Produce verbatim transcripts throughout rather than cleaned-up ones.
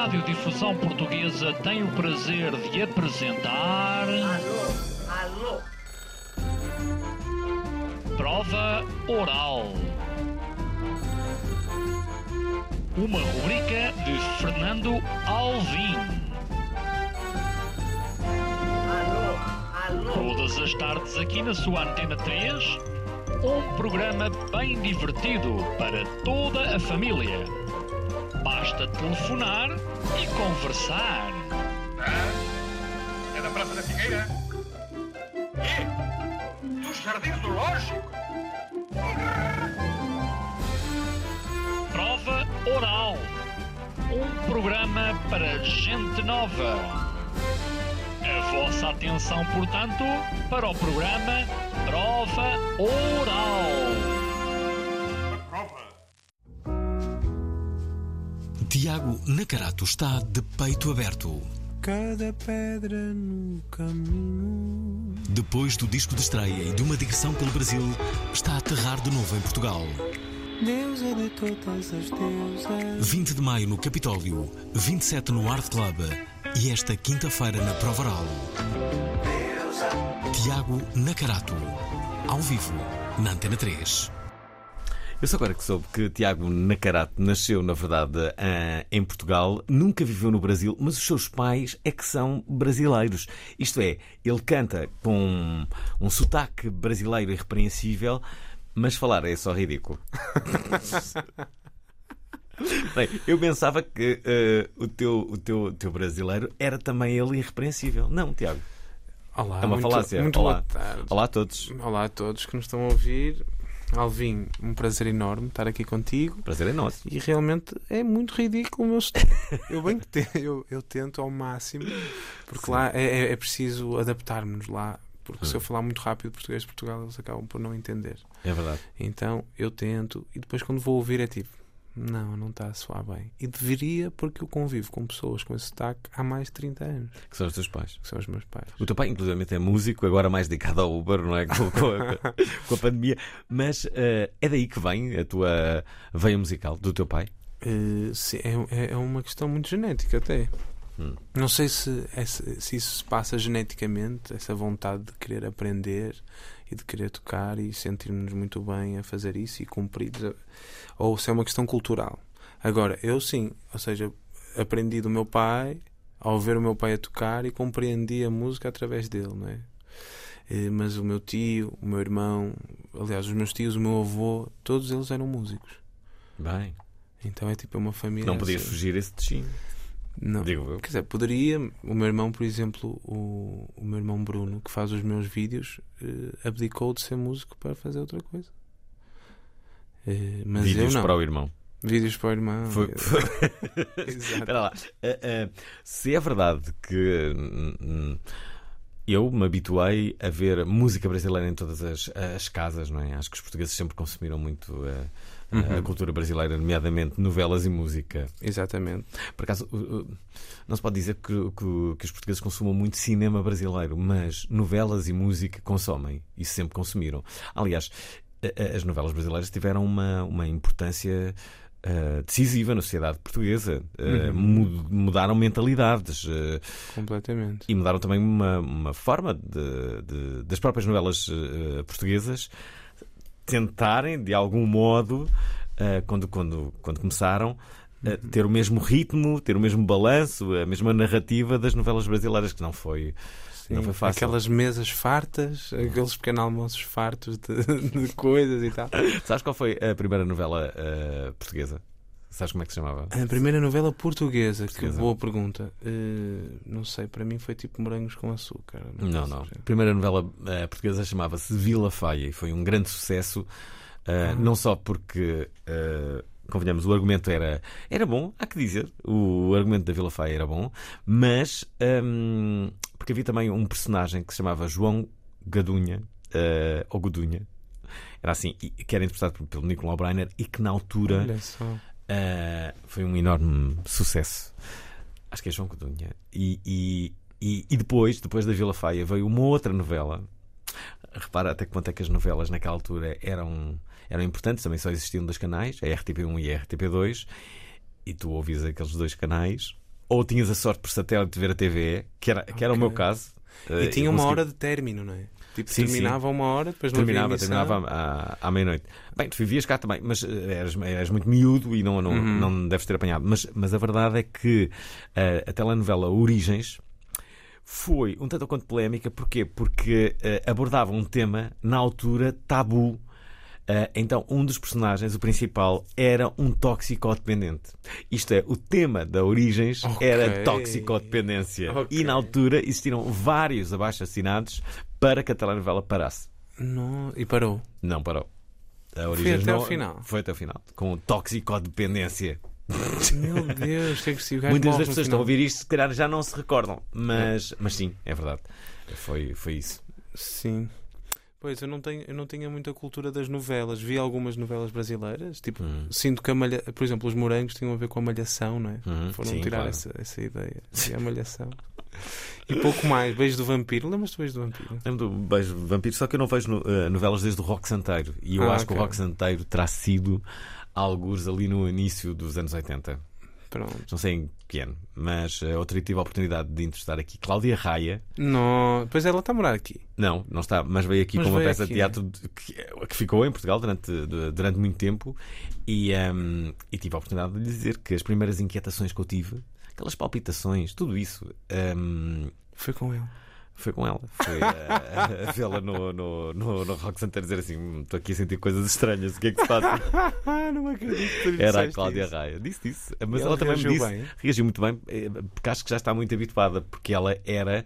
Radiodifusão Portuguesa tem o prazer de apresentar... Alô, alô. Prova Oral. Uma rubrica de Fernando Alvim. Alô, alô. Todas as tardes aqui na sua Antena três, um programa bem divertido para toda a família. Basta telefonar e conversar. Ah, é da Praça da Figueira? E? Dos Jardins Zoológicos? Prova Oral. Um programa para gente nova. A vossa atenção, portanto, para o programa Prova Oral. Prova. Tiago Nacarato está de peito aberto. Cada pedra no caminho. Depois do disco de estreia e de uma digressão pelo Brasil, está a aterrar de novo em Portugal. Deusa de todas as deusas. vinte de maio no Capitólio, vinte e sete no Art Club e esta quinta-feira na Prova Oral. Tiago Nacarato, ao vivo, na Antena três. Eu só agora que soube que Tiago Nacarato nasceu, na verdade, em Portugal, nunca viveu no Brasil, mas os seus pais é que são brasileiros. Isto é, ele canta com um, um sotaque brasileiro irrepreensível, mas falar é só ridículo. Bem, eu pensava que uh, o, teu, o teu, teu brasileiro era também ele irrepreensível. Não, Tiago. Olá, é uma muito, falácia. muito Olá. boa tarde. Olá a todos. Olá a todos que nos estão a ouvir. Alvim, um prazer enorme estar aqui contigo. Prazer é nosso. E realmente é muito ridículo o meu sotaque. Eu bem que te, eu, eu tento ao máximo, porque Sim. lá é, é preciso adaptarmos lá. Porque hum. se eu falar muito rápido português de Portugal, eles acabam por não entender. É verdade. Então eu tento, e depois quando vou ouvir é tipo, não, não está a soar bem. E deveria, porque eu convivo com pessoas com esse sotaque há mais de trinta anos. Que são os teus pais. Que são os meus pais. O teu pai, inclusive, é músico, agora mais dedicado ao Uber, não é? Com, com, a, com a pandemia. Mas uh, é daí que vem a tua veia musical, do teu pai? Uh, sim, é, é uma questão muito genética até. Hum. Não sei se, se, se isso se passa geneticamente, essa vontade de querer aprender e de querer tocar e sentir-nos muito bem a fazer isso e cumprir, ou se é uma questão cultural. Agora, eu sim, ou seja, aprendi do meu pai ao ver o meu pai a tocar e compreendi a música através dele, não é? Mas o meu tio, o meu irmão, aliás, os meus tios, o meu avô, todos eles eram músicos. Bem. Então é tipo uma família. Não podias assim. fugir esse destino. Não. Digo eu. Quer dizer, poderia. O meu irmão, por exemplo, o, o meu irmão Bruno, que faz os meus vídeos, eh, abdicou de ser músico para fazer outra coisa. Eh, mas vídeos eu não. para o irmão. Vídeos para o irmão. Foi... Exato. Espera lá. Uh, uh, se é verdade que uh, eu me habituei a ver música brasileira em todas as, as casas, não é? Acho que os portugueses sempre consumiram muito uh, uhum. a cultura brasileira, nomeadamente novelas e música. Exatamente. Por acaso, não se pode dizer que, que, que os portugueses consumam muito cinema brasileiro, mas novelas e música consomem e sempre consumiram. Aliás, as novelas brasileiras tiveram uma, uma importância uh, decisiva na sociedade portuguesa. Uh, uhum. Mudaram mentalidades. Uh, Completamente. E mudaram também uma, uma forma de, de, das próprias novelas uh, portuguesas tentarem, de algum modo, uh, quando, quando, quando começaram, uh, ter o mesmo ritmo, ter o mesmo balanço, a mesma narrativa das novelas brasileiras, que não foi, Sim, não foi fácil. Aquelas mesas fartas, aqueles pequenos almoços fartos de, de coisas e tal. Sabes qual foi a primeira novela uh, portuguesa? Sabes como é que se chamava? A primeira novela portuguesa, portuguesa. Que boa pergunta. Uh, não sei, para mim foi tipo Morangos com Açúcar. Não, não. não. A primeira novela uh, portuguesa chamava-se Vila Faia e foi um grande sucesso, uh, ah. não só porque, uh, convenhamos, o argumento era, era bom, há que dizer, o argumento da Vila Faia era bom, mas um, porque havia também um personagem que se chamava João Gadunha, uh, ou Godunha, era assim, que era interpretado pelo Nicolau Breiner e que na altura... Olha só. Uh, foi um enorme sucesso. Acho que é João Codunha. E, e, e, e depois, depois da Vila Faia, veio uma outra novela. Repara até quanto é que as novelas naquela altura eram, eram importantes. Também só existiam dois canais, a R T P um e a R T P dois. E tu ouvias aqueles dois canais ou tinhas a sorte por satélite de ver a T V E, que era, que era o Ok. meu caso. E Eh, tinha eu uma consegui- hora de término, não é? Tipo, Sim, terminava uma hora, depois não Terminava, havia emissão. terminava à, à meia-noite. Bem, tu vivias cá também, mas eh, eras, eras muito miúdo e não, não, Uhum. não deves ter apanhado. Mas, mas a verdade é que eh, a telenovela Origens foi um tanto ou quanto polémica. Porquê? Porque eh, abordava um tema, na altura, tabu. Eh, então, um dos personagens, o principal, era um toxicodependente. Isto é, o tema da Origens Ok. era toxicodependência. Ok. E na altura existiram vários abaixo-assinados para que a telenovela parasse. Não, e parou. Não parou. A Foi Origens até não- ao final. Foi até ao final. Com toxicodependência. Meu Deus, que agressivo. O gajo Muitas morre das no pessoas que estão a final. ouvir isto, se calhar já não se recordam. Mas, mas sim, é verdade. Foi, foi isso. Sim. Pois, eu não, tenho, eu não tinha muita cultura das novelas. Vi algumas novelas brasileiras. Tipo, Hum. sinto que a malha... Por exemplo, os morangos tinham a ver com a malhação, não é? Uhum, Foram sim, tirar claro. essa, essa ideia. E a malhação. E pouco mais. Beijo do Vampiro. Lembras-te do Beijo do Vampiro? Lembro do Beijo de Vampiro, só que eu não vejo no- eh, novelas desde o Rock Santeiro. E eu Ah, acho que o ok. Rock Santeiro terá sido algures ali no início dos anos oitenta. Pronto. Não sei em que ano, mas eh, outra tive a oportunidade de entrevistar aqui Cláudia Raia. Não. Pois ela está a morar aqui. Não, não está, mas veio aqui Mas com uma veio peça aqui, de teatro de- que, que ficou em Portugal durante, de- durante muito tempo e, ehm, e tive a oportunidade de lhe dizer que as primeiras inquietações que eu tive, aquelas palpitações, tudo isso, ehm, Foi com ele. foi com ela. Foi a, a vê-la no, no, no, no Rock Santeiro dizer assim: "Hum, estou aqui a sentir coisas estranhas, o que é que se passa?" Ah, não acredito. que tu lhe Era a disseste Cláudia isso. Raia. Disse isso. Mas E ela, ela também me reagiu disse. bem? Reagiu muito bem, eh, porque acho que já está muito habituada, porque ela era.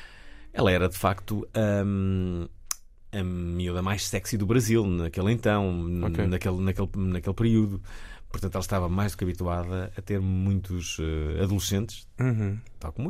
Ela era de facto hum, a miúda mais sexy do Brasil naquele então, n- Ok. naquele, naquele, naquele período. Portanto, ela estava mais do que habituada a ter muitos eh, adolescentes, Uhum. tal como eu,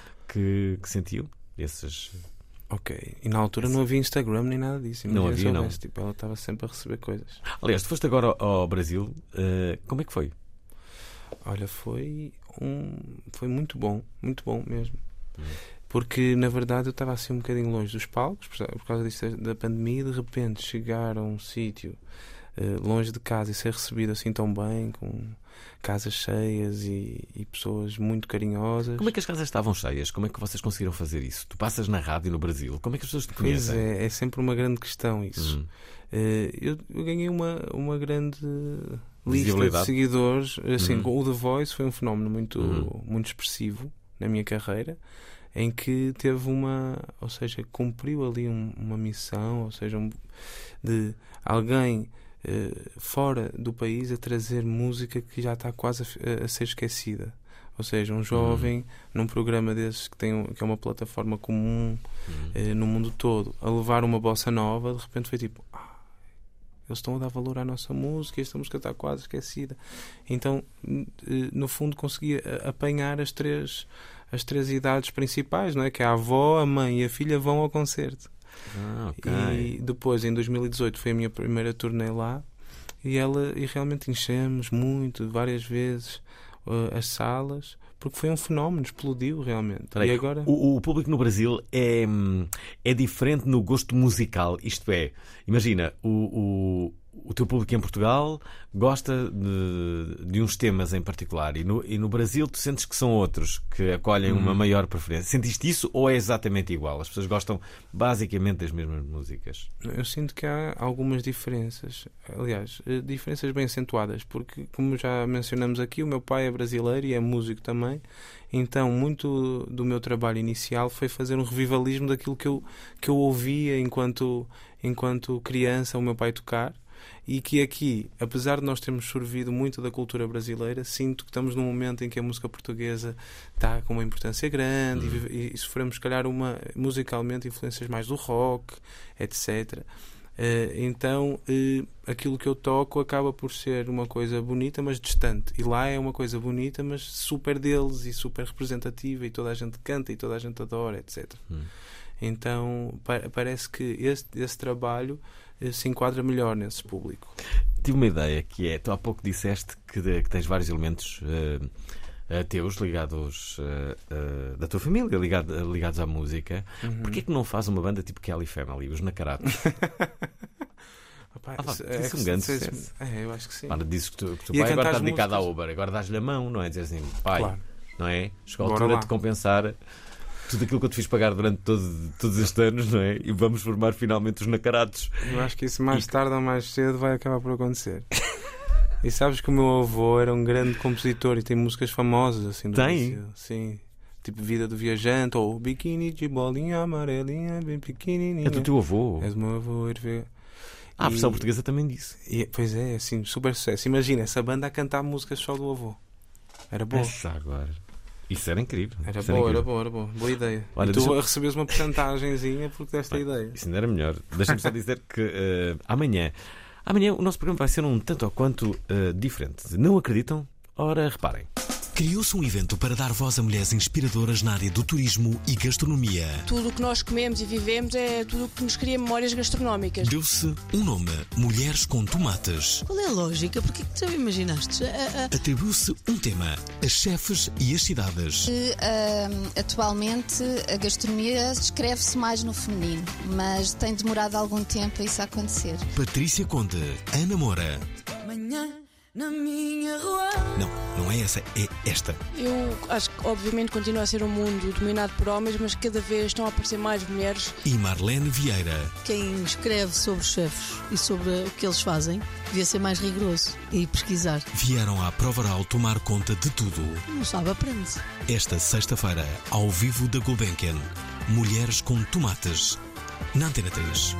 que, que sentiam esses. Ok. E na altura não havia Instagram nem nada disso. Não Imagina se havia, não. houvesse, Tipo, ela estava sempre a receber coisas. Aliás, tu foste agora ao, ao Brasil, eh, como é que foi? Olha, foi um. Foi muito bom. Muito bom mesmo. Hum. Porque na verdade eu estava assim um bocadinho longe dos palcos por por causa disso da pandemia. E de repente chegar a um sítio eh, longe de casa e ser recebido assim tão bem, com casas cheias e, e pessoas muito carinhosas. Como é que as casas estavam cheias? Como é que vocês conseguiram fazer isso? Tu passas na rádio no Brasil, como é que as pessoas te Pois conhecem? é, é sempre uma grande questão isso. Hum. Eh, eu, eu ganhei uma, uma grande lista de Visibilidade. seguidores. Assim, Uhum. com o The Voice foi um fenómeno muito, Uhum. muito expressivo na minha carreira, em que teve uma, ou seja, cumpriu ali um- uma missão, ou seja, um- de alguém eh, fora do país a trazer música que já está quase a, f- a ser esquecida. Ou seja, um jovem num programa desses que, tem, um- que é uma plataforma comum Hum. eh, no mundo todo, a levar uma bossa nova, de repente foi tipo, ah, eles estão a dar valor à nossa música e esta música está quase esquecida. Então, n- eh, no fundo, conseguia a- apanhar as três, as três idades principais, não é? Que a avó, a mãe e a filha vão ao concerto. Ah, ok. E depois, em dois mil e dezoito, foi a minha primeira turnê lá e, ela, e realmente enchemos muito, várias vezes, eh, as salas, porque foi um fenómeno, explodiu realmente. Peraí, E agora... o, o público no Brasil é, hum, é diferente no gosto musical. Isto é, imagina, o, o, o teu público em Portugal gosta de, de uns temas em particular e no, e no Brasil tu sentes que são outros que acolhem uma maior preferência. Sentiste isso ou é exatamente igual? As pessoas gostam basicamente das mesmas músicas? Eu sinto que há algumas diferenças, aliás, eh, diferenças bem acentuadas, porque, como já mencionamos aqui, o meu pai é brasileiro e é músico também, então muito do meu trabalho inicial foi fazer um revivalismo daquilo que eu, que eu ouvia enquanto, enquanto criança, o meu pai tocar. E que aqui, apesar de nós termos sorvido muito da cultura brasileira, sinto que estamos num momento em que a música portuguesa está com uma importância grande Uhum. e, vive- e sofremos, se calhar, uma, musicalmente, influências mais do rock, etcétera. Eh, então, eh, aquilo que eu toco acaba por ser uma coisa bonita, mas distante. E lá é uma coisa bonita, mas super deles e super representativa, e toda a gente canta e toda a gente adora, etcétera. Hum. Então, pa- parece que esse, esse trabalho eh, se enquadra melhor nesse público. Tive uma ideia que é, tu há pouco disseste que, de- que tens vários elementos eh, eh, teus ligados eh, eh, da tua família, ligado- ligados à música. Uhum. Porquê que não faz uma banda tipo Kelly Family, os Nacaratos? Opa, Ah, pá, isso- isso é um que grande se- sucesso. É, eu acho que sim. Ora, dizes que tu, que o teu E a pai agora cantar está as dedicado à músicas. Uber, agora dás-lhe a mão, não é? Dizer assim, pai, Claro. não é? Chegou a Bora altura lá. de compensar tudo aquilo que eu te fiz pagar durante todo, todos estes anos, não é? E vamos formar finalmente os nacarados. Eu acho que isso mais E- tarde ou mais cedo vai acabar por acontecer. E sabes que o meu avô era um grande compositor e tem músicas famosas assim do Tem? Brasil. Sim. Tipo Vida do Viajante ou Biquíni de bolinha amarelinha bem pequenininha. É do teu avô. É do meu avô. Hervé. Ah, a versão E- portuguesa também disse. E, pois é, assim, super sucesso. Imagina essa banda a cantar músicas só do avô. Era boa. Essa agora. Isso era incrível. Era Isso boa, era incrível. boa, era boa. Boa ideia. Olha, e tu deixa- recebes uma porcentagenzinha porque desta ideia. Isso ainda era melhor. Deixa-me só dizer que eh, amanhã, amanhã o nosso programa vai ser um tanto ou quanto eh, diferente. Não acreditam? Ora, reparem. Criou-se um evento para dar voz a mulheres inspiradoras na área do turismo e gastronomia. Tudo o que nós comemos e vivemos é tudo o que nos cria memórias gastronómicas. Deu-se um nome: Mulheres com Tomates. Qual é a lógica? Porquê que tu imaginaste? A- a- Atribuiu-se um tema: as chefes e as cidades. Que, ahm, atualmente a gastronomia escreve-se mais no feminino, mas tem demorado algum tempo a isso acontecer. Patrícia Conde, Ana Moura. Manhã na minha rua. Não, não é essa, é esta. Eu acho que, obviamente, continua a ser um mundo dominado por homens, mas cada vez estão a aparecer mais mulheres. E Marlene Vieira. Quem escreve sobre os chefes e sobre o que eles fazem devia ser mais rigoroso e pesquisar. Vieram à Prova Oral tomar conta de tudo. Não sabe, aprende. Esta sexta-feira, ao vivo da Gulbenkian, Mulheres com Tomates, na Antena três.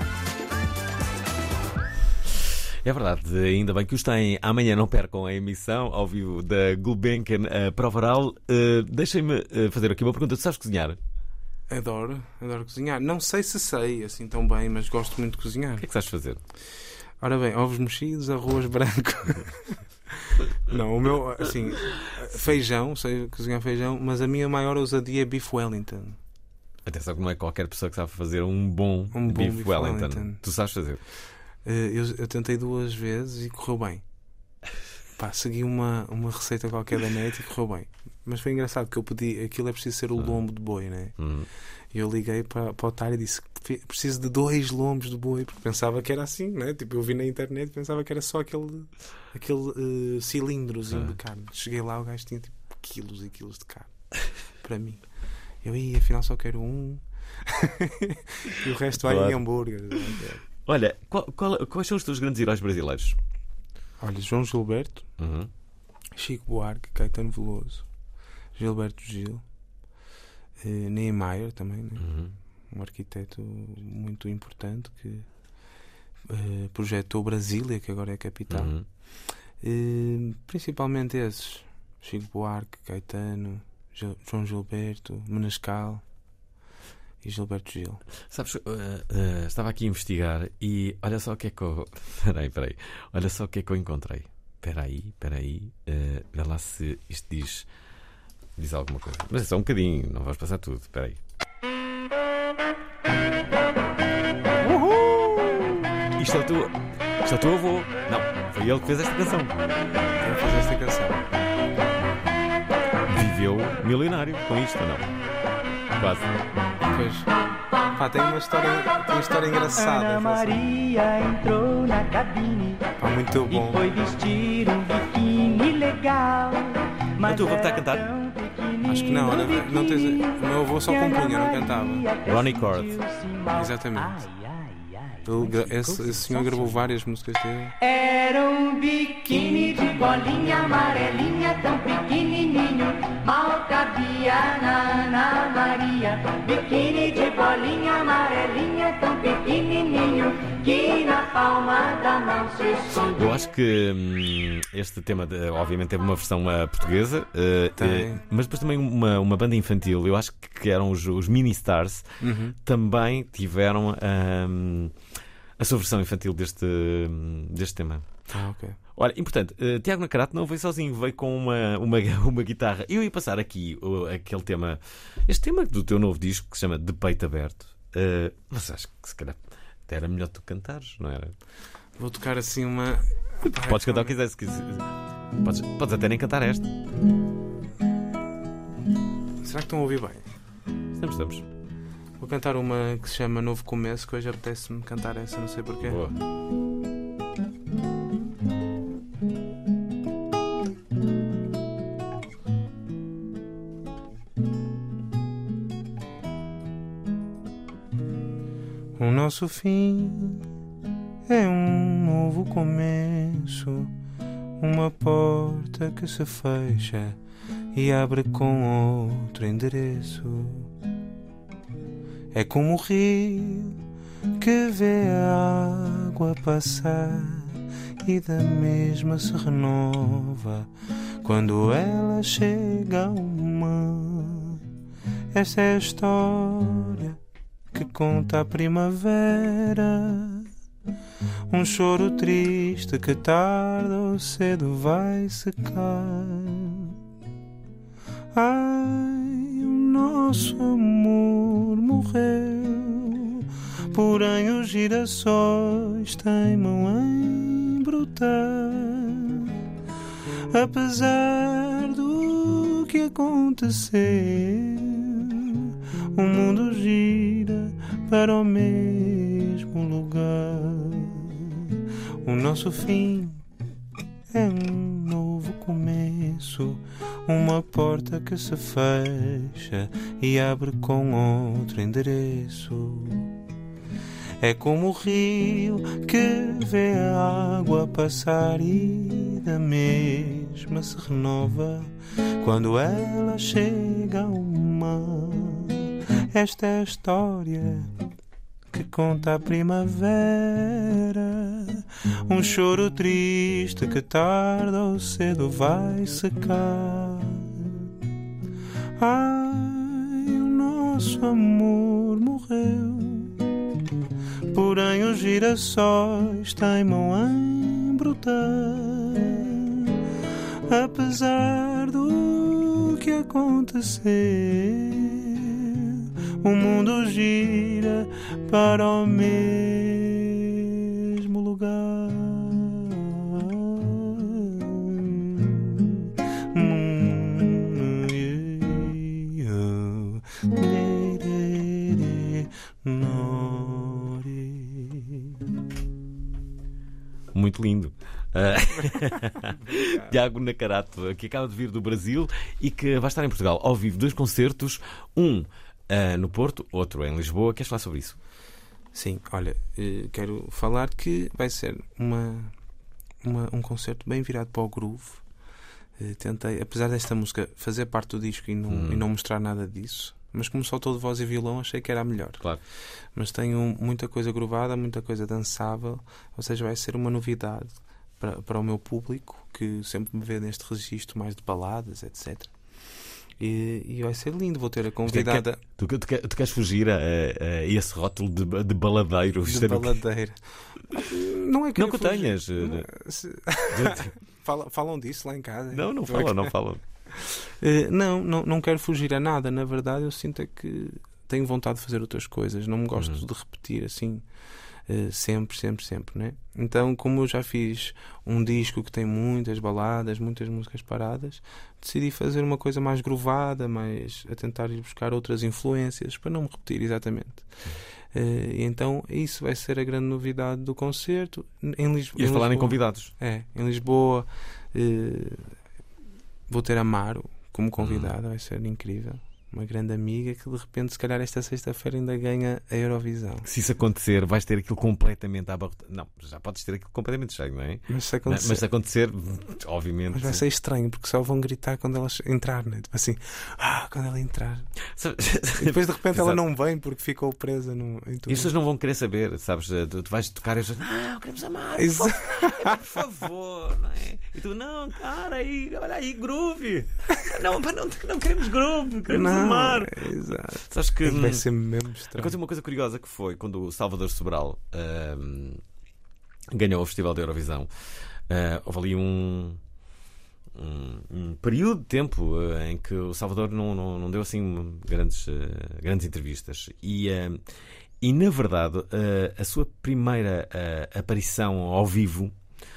É verdade, ainda bem que os têm. Amanhã não percam a emissão ao vivo da Gulbenkian a Prova Oral. Uh, Deixem-me uh, fazer aqui uma pergunta. Tu sabes cozinhar? O Adoro, adoro cozinhar. Não sei se sei assim tão bem, mas gosto muito de cozinhar. que é que sabes fazer? Ora bem, ovos mexidos, arroz branco. Não, o meu, assim, feijão, sei cozinhar feijão, mas a minha maior ousadia é bife Wellington. Atenção que não é qualquer pessoa que sabe fazer um bom, Um bom bife bife Wellington. Wellington. Tu sabes fazer? Eh, Eu, eu tentei duas vezes e correu bem. Pá, segui uma, uma receita qualquer da net e correu bem. Mas foi engraçado que eu pedi, aquilo é preciso ser o lombo de boi, né? Hum. E eu liguei para, para o otário e disse que preciso de dois lombos de boi, porque pensava que era assim, né? Tipo, eu vi na internet e pensava que era só aquele, aquele eh, cilindrozinho Ah. de carne. Cheguei lá, o gajo tinha tipo quilos e quilos de carne para mim. Eu ia, afinal só quero um. E o resto vai Claro. em hambúrguer. Olha, qual- qual- quais são os teus grandes heróis brasileiros? Olha, João Gilberto, Uhum. Chico Buarque, Caetano Veloso, Gilberto Gil, eh, Niemeyer também, né? Uhum. Um arquiteto muito importante que eh, projetou Brasília, que agora é a capital. Uhum. Eh, principalmente esses: Chico Buarque, Caetano, Gil- João Gilberto, Menescal e Gilberto Gil. Sabes, uh, uh, estava aqui a investigar e olha só o que é que eu. Peraí, peraí. Olha só o que é que eu encontrei. Peraí, peraí. Uh, vê lá se isto diz. Diz alguma coisa. Mas é só um bocadinho, não vamos passar tudo. Peraí. Uhul! Isto é o teu. Isto é o teu avô. Não, foi ele que fez esta canção. Quem fez esta canção? Viveu milionário com isto ou não? Quase. Pois. Pá, tem uma história, tem uma história engraçada. Ana Maria entrou na cabine Pá, muito bom. e foi vestir um biquíni legal. Mas O teu avô está a era cantar? tão pequenininho Acho que não, olha, o não tens. biquíni O meu avô só que Ana compunha, não cantava. Maria Ronnie Cord. sentiu-se mal. Exatamente. Ai, ai, ai, Ele gra- mas esse, ficou esse senhor gravou sensacional. várias músicas dele. Era um biquíni de bolinha amarelinha, tão pequenininho, mal cabia na Ana Maria. Biquíni de bolinha amarelinha, tão pequenininho, que na palma da mão se escondia. Eu acho que hum, este tema, de- obviamente, teve uma versão uh, portuguesa, uh, Tem. uh, mas depois também uma, uma banda infantil. Eu acho que eram os, os Mini Stars, Uhum. também tiveram hum, a sua versão infantil deste, deste tema. Ah, ok. Olha, importante, uh, Tiago Nacarato não veio sozinho, veio com uma, uma, uma guitarra. Eu ia passar aqui uh, aquele tema, este tema do teu novo disco que se chama De Peito Aberto. Uh, mas acho que se calhar até era melhor tu cantares, não era? Vou tocar assim uma. Podes cantar o que quiseres. se quiser. Podes, podes até nem cantar esta. Será que estão a ouvir bem? Estamos, estamos. Vou cantar uma que se chama Novo Começo, que hoje apetece-me cantar essa, não sei porquê. Boa. O nosso fim é um novo começo, uma porta que se fecha e abre com outro endereço. É como o rio que vê a água passar e da mesma se renova quando ela chega ao mar. Esta é a história que conta a primavera, um choro triste que tarde ou cedo vai secar. Ai, o nosso amor morreu, porém os girassóis teimam em brotar. Apesar do que aconteceu, o mundo gira para o mesmo lugar. O nosso fim é um novo começo, uma porta que se fecha e abre com outro endereço. É como o rio que vê a água passar e da mesma se renova quando ela chega ao mar. Esta é a história que conta a primavera, um choro triste que tarde ou cedo vai secar. Ai, o nosso amor morreu, porém os girassóis teimam em brotar. Apesar do que aconteceu, o mundo gira para o mesmo lugar. Muito lindo. Uh, Tiago Nacarato, que acaba de vir do Brasil e que vai estar em Portugal ao vivo. Dois concertos, um uh, no Porto, outro em Lisboa. Queres falar sobre isso? Sim, olha, quero falar que vai ser uma, uma, um concerto bem virado para o groove. Tentei, apesar desta música fazer parte do disco e não, hum. e não mostrar nada disso, mas como só todo voz e violão, achei que era a melhor. Claro. Mas tenho muita coisa groovada, muita coisa dançável, ou seja, vai ser uma novidade para, para o meu público, que sempre me vê neste registro mais de baladas, etcétera. E, e vai ser lindo, vou ter a convidada. Tu, tu, tu, tu queres fugir a, a esse rótulo de, de baladeiro? De baladeira. Não é que não que tenhas. Não, se... falam, falam disso lá em casa. Não, não falam, não falam. Uh, não, não, não quero fugir a nada. Na verdade, eu sinto é que tenho vontade de fazer outras coisas. Não me gosto uhum. de repetir assim uh, sempre, sempre, sempre, né? Então, como eu já fiz um disco que tem muitas baladas, muitas músicas paradas, decidi fazer uma coisa mais groovada, mais a tentar ir buscar outras influências para não me repetir exatamente. Uhum. Uh, e então isso vai ser a grande novidade do concerto em Lisboa. E a falar em convidados? É, em Lisboa. Uh, Vou ter a Maro como convidada, hum. vai ser incrível. Uma grande amiga que de repente, se calhar, esta sexta-feira ainda ganha a Eurovisão. Se isso acontecer, vais ter aquilo completamente abarrotado. Não, já podes ter aquilo completamente cheio, não é? Mas se acontecer, mas se acontecer obviamente. Mas vai ser estranho, porque só vão gritar quando ela entrar, né? Tipo assim, ah, quando ela entrar. E depois de repente ela não vem porque ficou presa no. Em tudo. E as pessoas não vão querer saber, sabes? Tu, tu vais tocar e eles dizem, não, queremos amar, por favor, por favor, não é? E tu, não, cara, aí, olha aí, groove. Não, não, não queremos groove, queremos não. Amar. Exato. Sabes que vai ser mesmo estranho. Aconteceu uma coisa curiosa que foi quando o Salvador Sobral um, ganhou o Festival da Eurovisão. Uh, houve ali um, um, um período de tempo uh, em que o Salvador não, não, não deu assim grandes, uh, grandes entrevistas. E, uh, e na verdade, uh, a sua primeira uh, aparição ao vivo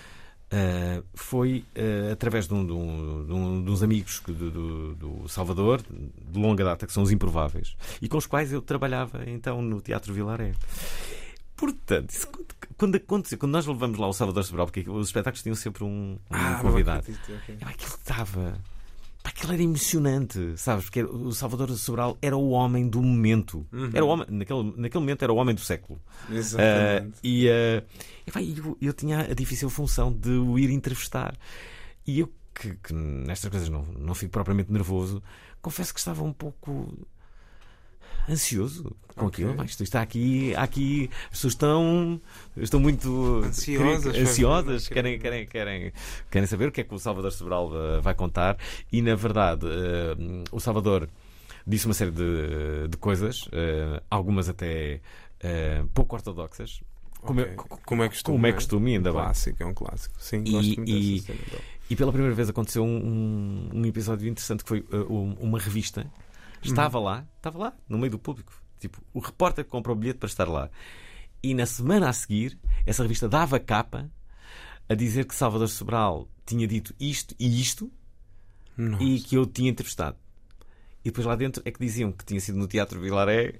Uh, foi uh, através de, um, de, um, de, um, de uns amigos do, do, do Salvador, de longa data, que são os Improváveis, e com os quais eu trabalhava então no Teatro Vilaré. Portanto, isso, quando aconteceu, quando nós levamos lá o Salvador Sobral, porque os espetáculos tinham sempre um, um ah, convidado, acredito, okay. aquilo estava. aquilo era emocionante, sabes? Porque o Salvador Sobral era o homem do momento. Uhum. Era o homem, naquele, naquele momento era o homem do século. Exatamente. Uh, e uh, e, pá, eu, eu tinha a difícil função de o ir entrevistar. E eu, que, que nestas coisas não, não fico propriamente nervoso, confesso que estava um pouco ansioso com Okay. aquilo. Pá, isto está aqui, aqui, as pessoas estão, estão muito Ansiosas, querem, ansiosas foi- querem, querem, querem, querem saber o que é que o Salvador Sobral uh, vai contar. E na verdade, uh, o Salvador disse uma série de, de coisas, uh, algumas até uh, pouco ortodoxas. Como, Ok. é, Como é costume, como é né? costume, ainda um bem. clássico, é um clássico. Sim, E- gosto muito e- dessa cena dele. E pela primeira vez aconteceu um, um, um episódio interessante que foi uh, um- uma revista. Estava lá, estava lá, no meio do público. Tipo, o repórter que comprou o bilhete para estar lá. E na semana a seguir, essa revista dava capa a dizer que Salvador Sobral tinha dito isto e isto Nossa. e que eu tinha entrevistado. E depois lá dentro é que diziam que tinha sido no Teatro Vilaré.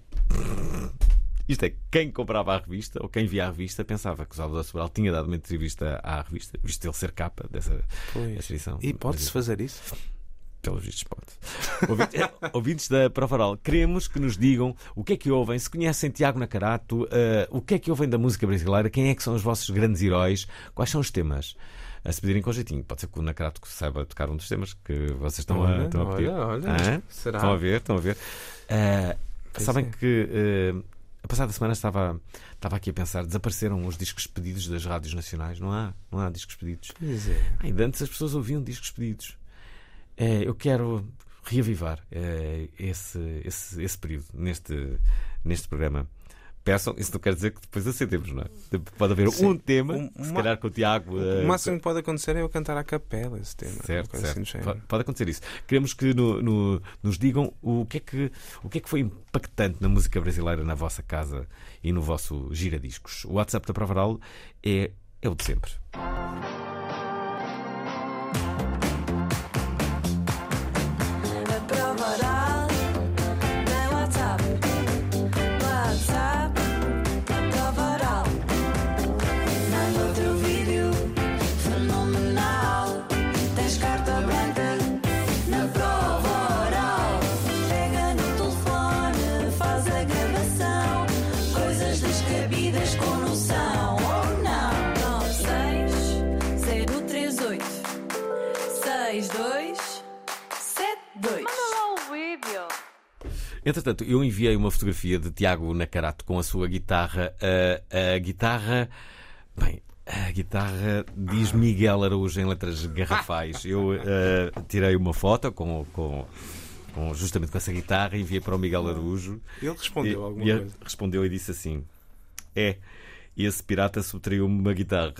Isto é, quem comprava a revista ou quem via a revista pensava que o Salvador Sobral tinha dado uma entrevista à revista, visto ele ser capa dessa, Pois. dessa edição. E pode-se Mas, fazer isso? pelos vistos pode. Ouvintes, eh, ouvintes da Prova Oral, queremos que nos digam o que é que ouvem, se conhecem Tiago Nacarato, uh, o que é que ouvem da música brasileira, quem é que são os vossos grandes heróis, quais são os temas. A se pedirem com jeitinho. Pode ser que o Nacarato saiba tocar um dos temas que vocês estão, Olha, a, estão a pedir. olha, olha. Hã? Será? Estão a ver, estão a ver. Uh, Pois sabem é. que uh, a passada semana estava, estava aqui a pensar, desapareceram os discos pedidos das rádios nacionais. Não há, não há discos pedidos. Pois é. Ainda antes as pessoas ouviam discos pedidos. Eh, eu quero reavivar eh, esse, esse, esse período neste, neste programa. Peçam, isso não quer dizer que depois aceitemos, não é? Pode haver Sim. um tema, Um- se uma- calhar com o Tiago. eh, O máximo que pode acontecer é eu cantar à capela esse tema. Certo, uma coisa assim do certo. género. Pode, pode acontecer isso. Queremos que no- no- nos digam o que, é que, o que é que foi impactante na música brasileira na vossa casa e no vosso giradiscos. O WhatsApp da Prova Oral é, é o de sempre. A prova oral no WhatsApp. WhatsApp, prova oral. Manda o teu vídeo fenomenal. Tens carta branca na prova oral. Pega no telefone, faz a gravação. Coisas descabidas com noção ou não. nove seis zero três oito seis dois sete dois. Manda lá o vídeo. Entretanto, eu enviei uma fotografia de Tiago Nacarato com a sua guitarra. A, a guitarra. Bem, a guitarra diz Miguel Araújo em letras garrafais. Eu eh, tirei uma foto com, com, com- justamente com essa guitarra, enviei para o Miguel Araújo. Ele respondeu E- alguma e ele coisa. respondeu e disse assim: É, esse pirata subtraiu-me uma guitarra.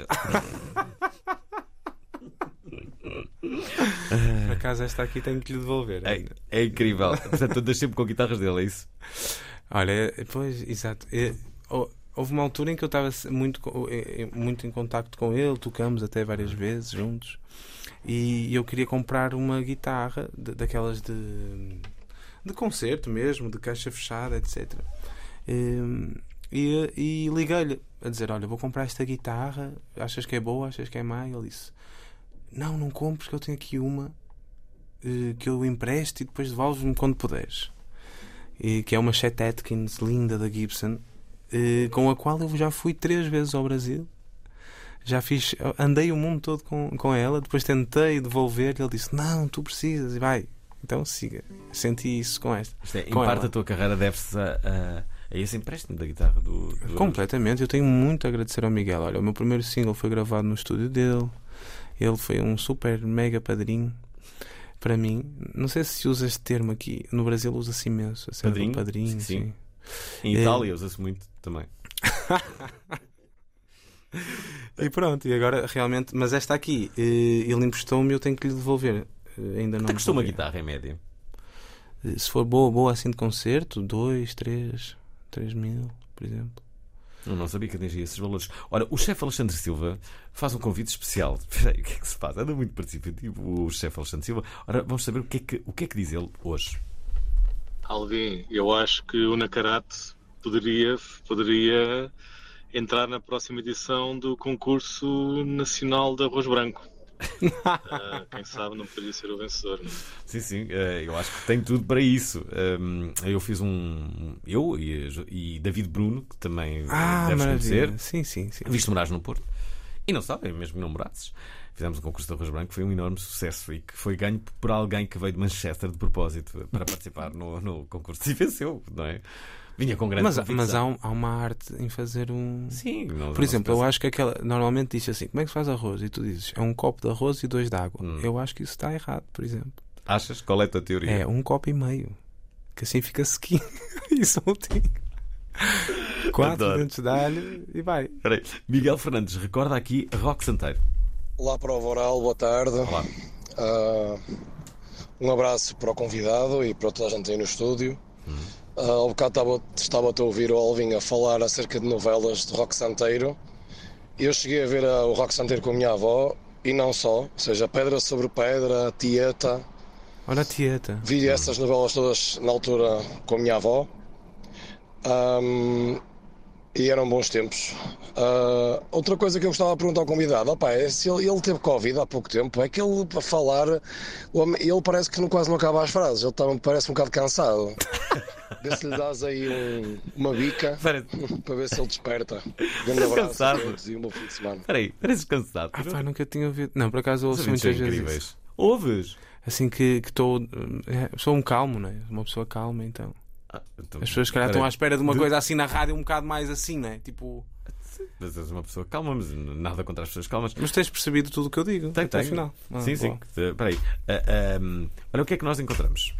Por acaso esta aqui tenho que lhe devolver. É, ainda. é incrível. Portanto, andas sempre com guitarras dele, é isso? Olha, é- pois, exato. É, hou- houve uma altura em que eu estava se- muito, co- é, é, muito em contacto com ele, tocamos até várias vezes juntos, e eu queria comprar uma guitarra de- daquelas de, de concerto mesmo, de caixa fechada, etcétera. E, e, e liguei-lhe a dizer: Olha, vou comprar esta guitarra, achas que é boa, achas que é má? E ele disse: Não, não compres, que eu tenho aqui uma eh, que eu empresto e depois devolves-me quando puderes. E, que é uma Chet Atkins linda da Gibson, eh, com a qual eu já fui três vezes ao Brasil. Já fiz, andei o mundo todo com, com ela. Depois tentei devolver-lhe. Ele disse: Não, tu precisas, e vai. Então siga. Senti isso com esta. Isto é, em com parte ela. a tua carreira deve-se a, a, a esse empréstimo da guitarra do, do Completamente. Eu tenho muito a agradecer ao Miguel. Olha, o meu primeiro single foi gravado no estúdio dele. Ele foi um super mega padrinho para mim. Não sei se usa este termo aqui. No Brasil usa-se imenso. A cena do Padrinho? padrinho, Sim, sim. sim. Em É. Itália usa-se muito também. E pronto, e agora realmente. Mas esta aqui, eh, ele emprestou-me e eu tenho que lhe devolver. Eh, Ainda não Quanto custa uma devolvi. guitarra em média? Eh, Se for boa, boa assim de concerto, dois, três, três mil, por exemplo. Eu não sabia que atingia esses valores. Ora, o chefe Alexandre Silva faz um convite especial. Espera aí, o que é que se faz? Anda muito participativo o chefe Alexandre Silva. Ora, vamos saber o que é que, o que, é que diz ele hoje. Alvin, eu acho que o Nacarato poderia, poderia entrar na próxima edição do concurso nacional de arroz branco. uh, quem sabe não poderia ser o vencedor. Não? Sim, sim, uh, eu acho que tem tudo para isso. Um, eu fiz um. Eu e, e David Bruno, que também ah, deves maravilha. conhecer. Sim, sim, sim. Viste Moraes no Porto. E não sabem, mesmo que não morasses. Fizemos um concurso de arroz branco, foi um enorme sucesso e que foi ganho por alguém que veio de Manchester de propósito para participar no, no concurso e venceu, não é? Vinha com grande Mas, convicção. mas há, um, há uma arte em fazer um. Sim, não, por não exemplo, eu acho que aquela. Normalmente diz assim: como é que se faz arroz? E tu dizes: é um copo de arroz e dois de água. Hum. Eu acho que isso está errado, por exemplo. Achas? Qual é a tua teoria? É um copo e meio. Que assim fica sequinho e soltinho. Quatro Adoro. dentes de alho e vai. Peraí. Miguel Fernandes recorda aqui Roque Santeiro. Olá para o Voral, boa tarde. Olá. Uh, um abraço para o convidado e para toda a gente aí no estúdio. Hum. Uh, ao bocado estava, estava a ouvir o Alvin a falar acerca de novelas de Roque Santeiro. Eu cheguei a ver a, o Roque Santeiro com a minha avó e não só, ou seja, Pedra sobre Pedra, Tieta. Olha a Tieta. Vi essas novelas todas na altura com a minha avó. Um, e eram bons tempos. Uh, outra coisa que eu gostava de perguntar ao convidado, opa, é se ele, ele teve Covid há pouco tempo, é que ele para falar, ele parece que quase não acaba as frases, ele tá, parece um bocado cansado. Vê se lhe dás aí um, uma bica para ver se ele desperta. Grande abraço a todos e um bom fim de semana. Espera aí, pareces cansado. Ah, pá, nunca tinha ouvido. Não, por acaso ouço muitas muitas vezes. incríveis. Isso. Ouves? Assim que estou. É, sou um calmo, não é? Uma pessoa calma, então. Ah, então as pessoas, se calhar, estão à espera de uma de... coisa assim na rádio, um bocado mais assim, não é? Tipo. Mas és uma pessoa calma, mas nada contra as pessoas calmas. Mas tens percebido tudo o que eu digo? Tem, tem. Afinal. Ah, sim, sim. Espera aí. Uh, um, olha o que é que nós encontramos.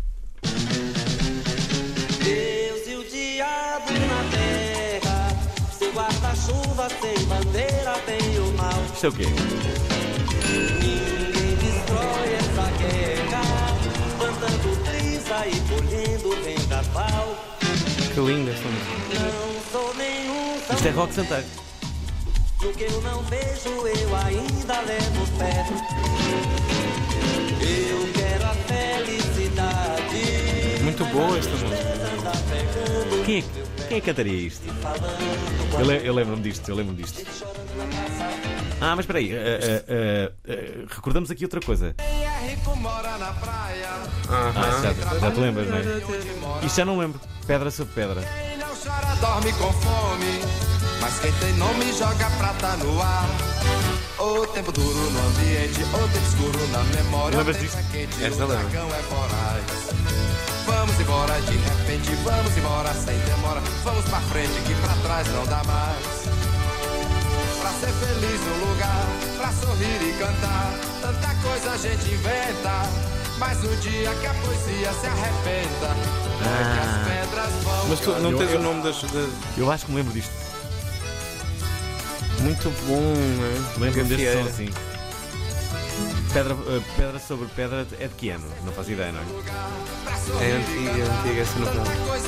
Deus e o diabo na terra, sem guarda-chuva, sem bandeira, tem o mal. Isto é o quê? Ninguém destrói essa guerra, plantando brisa e colhendo vendaval. Que linda essa música. Não sou nenhum. Isto é Roque Santeiro. No que eu não vejo, eu ainda levo fé. Eu quero a felicidade. Muito boa esta música. Quem é, quem é que cantaria isto? Eu, le, eu lembro-me disto, eu lembro-me disto. Ah, mas espera aí, uh, uh, uh, uh, recordamos aqui outra coisa. Ah, já, já te lembras, não é? Isto já não lembro. Pedra sobre Pedra. Quem não chora dorme com fome, mas quem tem nome joga prata no ar. O tempo duro no ambiente, o tempo escuro na memória. Lembras disto? Esta lembra. É voraz. Vamos embora de repente, vamos embora sem demora. Vamos pra frente que pra trás não dá mais. Pra ser feliz no lugar, pra sorrir e cantar, tanta coisa a gente inventa. Mas no dia que a poesia se arrependa, ah. é que as pedras vão. Mas tu não eu, tens eu, o nome das, das. Eu acho que me lembro disto. Muito bom, não é? Lembro-me deste som assim. Pedra, uh, pedra sobre Pedra é de que ano? Não faço ideia, não é? É antiga, é antiga essa novela.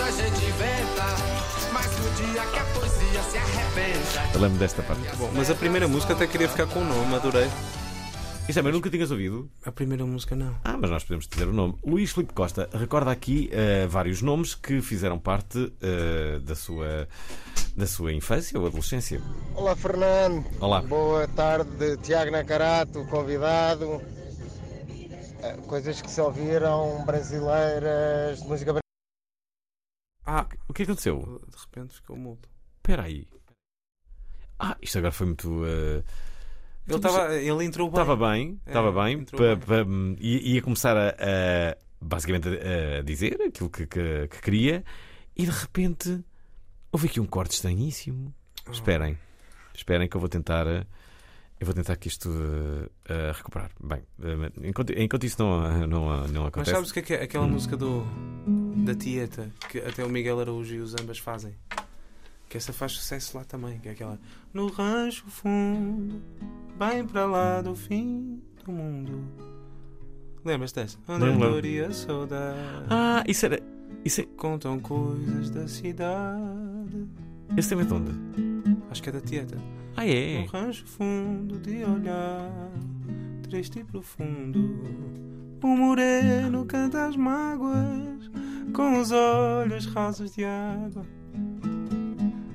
Eu lembro desta parte. Bom, mas a primeira música até queria ficar com o nome, adorei. Isto é, mas nunca tinhas ouvido? A primeira música não. Ah, mas nós podemos dizer o nome. Luís Filipe Costa recorda aqui uh, vários nomes que fizeram parte uh, da sua da sua infância ou adolescência. Olá, Fernando. Olá. Boa tarde, Tiago Nacarato, convidado. Uh, coisas que se ouviram brasileiras, de música brasileira. Ah, o que aconteceu? De repente ficou mudo. Espera aí. Ah, isto agora foi muito... Uh... Ele, tava, ele entrou bem. Estava bem, estava é, bem, pa, pa, ia começar a, a basicamente a, a dizer aquilo que, que, que queria e de repente houve aqui um corte estranhíssimo. Oh. Esperem, esperem que eu vou tentar, eu vou tentar que isto uh, uh, recuperar. Bem, uh, enquanto, enquanto isso não, não, não acontece. Mas sabes o que é, que é aquela hum. música do, da Tieta que até o Miguel Araújo e os ambas fazem? Que essa faz sucesso lá também, que é aquela no rancho fundo, bem para lá do fim do mundo. Lembras-te dessa? Onde a dor e a saudade. Ah, isso era. Isso é... Contam coisas da cidade. Esse tema é de onde? Acho que é da Tieta. Ah, é? No rancho fundo de olhar, triste e profundo, o moreno canta as mágoas com os olhos rasos de água.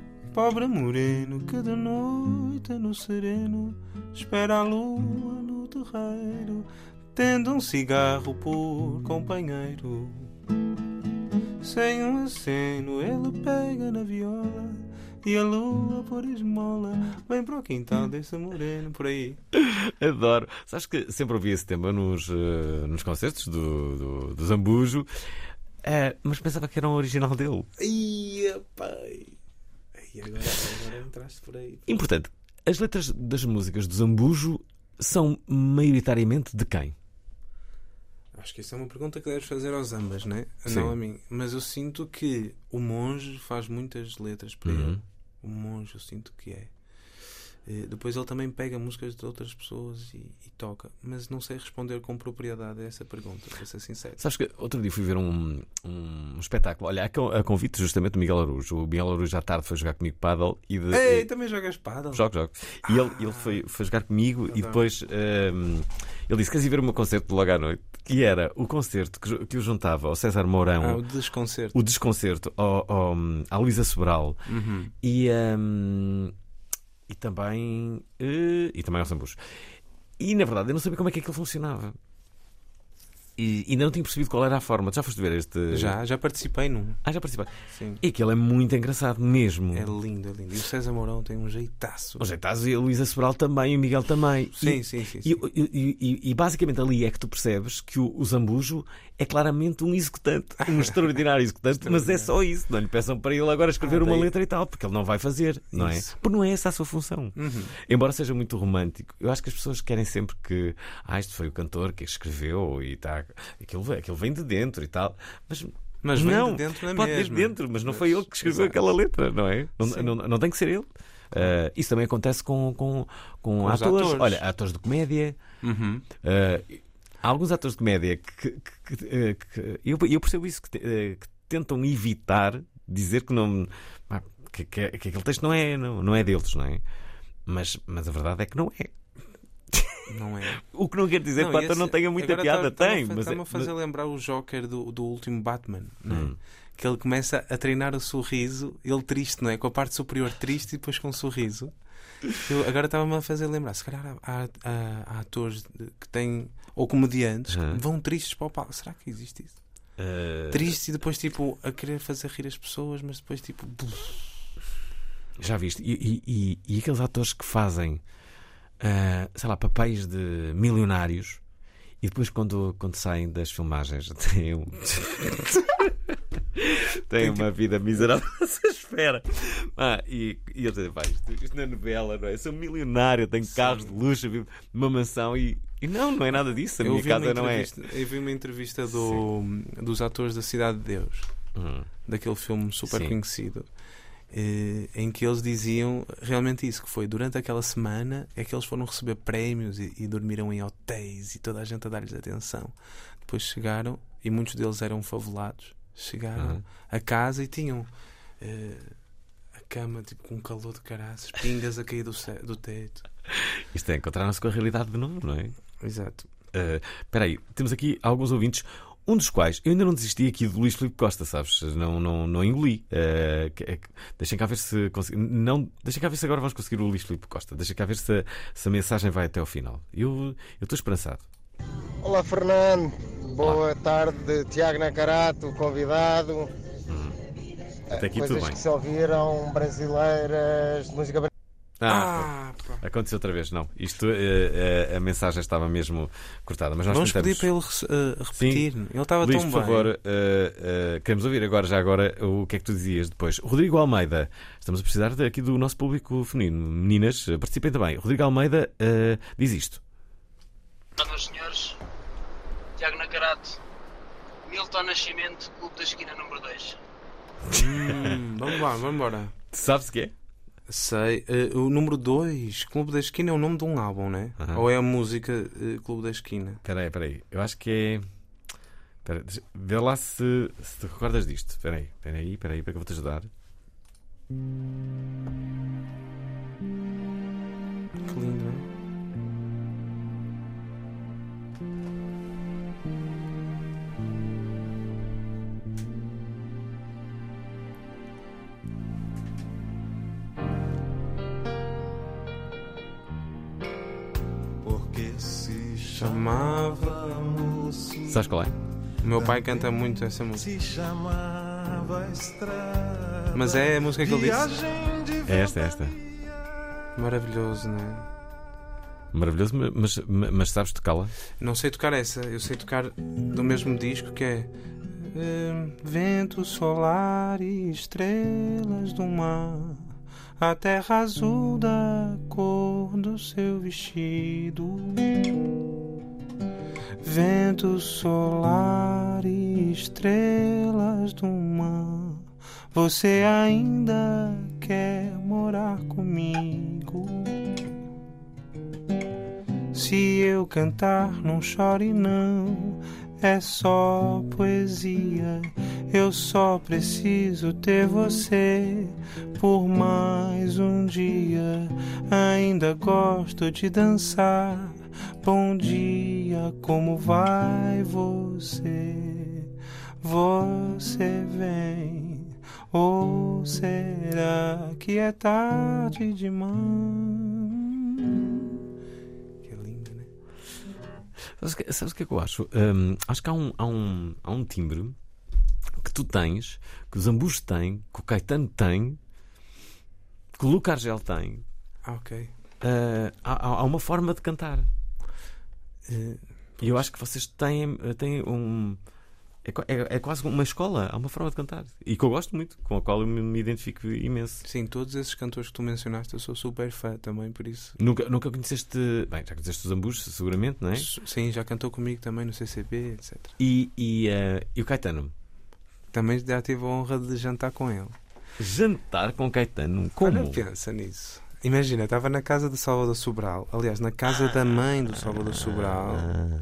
Pobre moreno que de noite no sereno espera a lua no terreiro, tendo um cigarro por companheiro. Sem um aceno ele pega na viola e a lua por esmola vem para o quintal desse moreno. Por aí. Adoro. Sabes que sempre ouvi esse tema nos, uh, nos concertos do, do, do Zambujo, uh, mas pensava que era um original dele. Ia, pai. E agora, agora entraste por aí. Importante, as letras das músicas do Zambujo são maioritariamente de quem? Acho que essa é uma pergunta que deves fazer aos ambas, né? Sim. Não a mim. Mas eu sinto que o Monge faz muitas letras para Uhum. ele. O Monge eu sinto que é. Eh, Depois ele também pega músicas de outras pessoas e, e toca. Mas não sei responder com propriedade a essa pergunta, para ser sincero. Sabes que outro dia fui ver um, um espetáculo, olha, a con- a convite justamente do Miguel Araújo. O Miguel Araújo à tarde foi jogar comigo pádel e de, Ei, e- também jogas pádel? Jogo, jogo. E ele, ele foi, foi jogar comigo e Adoro. depois hum, ele disse: queres ir ver o meu concerto logo à noite? E era o concerto que, ju- que o juntava ao César Mourão, Ah, o Desconcerto. o Desconcerto ao, ao, à Luísa Sobral Uhum. e, hum, e também eh, e também ao Zambujo. E na verdade eu não sabia como é que aquilo funcionava. E ainda não tinha percebido qual era a forma. Tu já foste ver este? Já, já participei num. Ah, já participei. Sim. E aquilo é muito engraçado mesmo. É lindo, é lindo. E o César Mourão tem um jeitaço. O jeitazo e a Luísa Sobral também, e o Miguel também. Sim, e, sim, sim, E, e- e- e basicamente ali é que tu percebes que o, o Zambujo é claramente um executante, um extraordinário executante, mas é só isso. Não lhe peçam para ele agora escrever Ah, uma daí- letra e tal, porque ele não vai fazer, não é? Isso. Porque não é essa a sua função. Uhum. Embora seja muito romântico, eu acho que as pessoas querem sempre que ah, isto foi o cantor que escreveu e está. Aquilo, aquilo vem de dentro e tal, mas. Mas vem não, de dentro na pode vir de mesma. dentro, mas não Mas- foi ele que escreveu exato. aquela letra, não é? Não, Sim. não, não tem que ser ele. Uh, isso também acontece com, com, com, Com os atores. atores. Olha, atores de comédia. Uhum. Uh, há alguns atores de comédia que, que- que- eh, que- eu, eu percebo isso, que, te- eh, que tentam evitar dizer que não pá, que, que- que aquele texto não é, não, não é deles, não é? Mas, mas a verdade é que não é. Não é. O que não quer dizer que o e ator esse- não tenha muita agora piada, tá- tá-me tem. a fa- Mas, Está-me é- a fazer mas- lembrar o Joker do, do último Batman, não é? Hum. Que ele começa a treinar o sorriso, ele triste, não é? Com a parte superior triste e depois com um sorriso. Eu, agora estava-me a fazer lembrar. Se calhar há, há- há atores de- que têm, ou comediantes, Hum. que vão tristes para o palco. Será que existe isso? Uh, Tristes e depois tipo a querer fazer rir as pessoas, mas depois tipo. Já viste? E, e- e- e aqueles atores que fazem, ah, sei lá, papéis de milionários e depois quando, quando saem das filmagens têm, um... têm uma vida miserável à sua espera. Ah, e, e eu dizia, pá, isto, isto não é novela, não é? Sou milionário, tenho carros de luxo, vivo numa mansão e, e não, não é nada disso. A Eu minha vi, uma casa não é. entrevista- eu vi uma entrevista do, dos atores da Cidade de Deus, Hum. daquele filme super Sim. conhecido, eh, em que eles diziam realmente isso, que foi durante aquela semana é que eles foram receber prémios e, e dormiram em hotéis e toda a gente a dar-lhes atenção. Depois chegaram, e muitos deles eram favelados, chegaram Uhum. a casa e tinham eh, a cama tipo, com calor de caraças, pingas a cair do, ce- do teto. Isto é encontrar-se com a realidade de novo, não é? Exato. Uh, Espera aí, temos aqui alguns ouvintes, um dos quais eu ainda não desisti aqui do Luís Filipe Costa, sabes? Não, não, não engoli. Uh, que- é que- deixem cá ver se consegui- não, deixem cá ver se agora vamos conseguir o Luís Filipe Costa. Deixem cá ver se, a- se a mensagem vai até ao final. Eu eu estou esperançado. Olá Fernando, boa tarde, Tiago Nacarato, convidado. Até aqui Coisas tudo bem. que se ouviram brasileiras de música brasileira. Ah, pô. Aconteceu outra vez, não. Isto, uh, uh, a mensagem estava mesmo cortada. Mas nós Vamos tentamos... pedir para ele uh, repetir. Sim. Ele estava Luís, tão por bem. favor, uh, uh, queremos ouvir agora, já agora, o que é que tu dizias depois. Rodrigo Almeida, estamos a precisar de- aqui do nosso público feminino. Meninas, uh, participem também. Rodrigo Almeida uh, diz isto. Olá, meus senhores. Tiago Nacarato. Milton Nascimento, Clube da Esquina número dois. Hum, vamos lá, vamos embora. Tu sabes o que é? Sei. Uh, o número dois, Clube da Esquina, é o nome de um álbum, não é? Aham. Ou é a música uh, Clube da Esquina? Espera aí, espera aí. Eu acho que é... Espera, deixa- vê lá se, se te recordas disto. Espera aí, espera aí, espera aí, para que eu vou-te ajudar. Que lindo, não é? Porque se chamava. Sabes qual é? O meu pai canta muito essa música. Mas é a música que ele disse. É esta, é esta. Maravilhoso, não é? Maravilhoso, mas, mas, mas sabes tocá-la? Não sei tocar essa. Eu sei tocar do mesmo disco que é hum, Vento solar e estrelas do mar, a terra azul da cor do seu vestido. Vento solar e estrelas do mar, você ainda quer morar comigo? Se eu cantar, não chore não, é só poesia. Eu só preciso ter você por mais um dia. Ainda gosto de dançar. Bom dia, como vai você? Você vem? Ou será que é tarde demais? Sabes, que, sabes o que é que eu acho? Um, acho que há um, há, um, há um timbre que tu tens, que o Zambujo tem, que o Caetano tem, que o Luca Argel tem. Ah, ok. Uh, há, há uma forma de cantar. Uh, e eu acho que vocês têm, têm um. É, é, é quase uma escola, há uma forma de cantar. E que eu gosto muito, com a qual eu me, me identifico imenso. Sim, todos esses cantores que tu mencionaste, eu sou super fã também, por isso. Nunca, nunca conheceste. Bem, já conheceste o Zambujo, seguramente, não é? Sim, já cantou comigo também no C C B, etcétera. E, e, uh, e o Caetano? Também já tive a honra de jantar com ele. Jantar com Caetano? Como? Olha, pensa nisso. Imagina, estava na casa do Salvador Sobral, aliás, na casa da mãe do Salvador Sobral,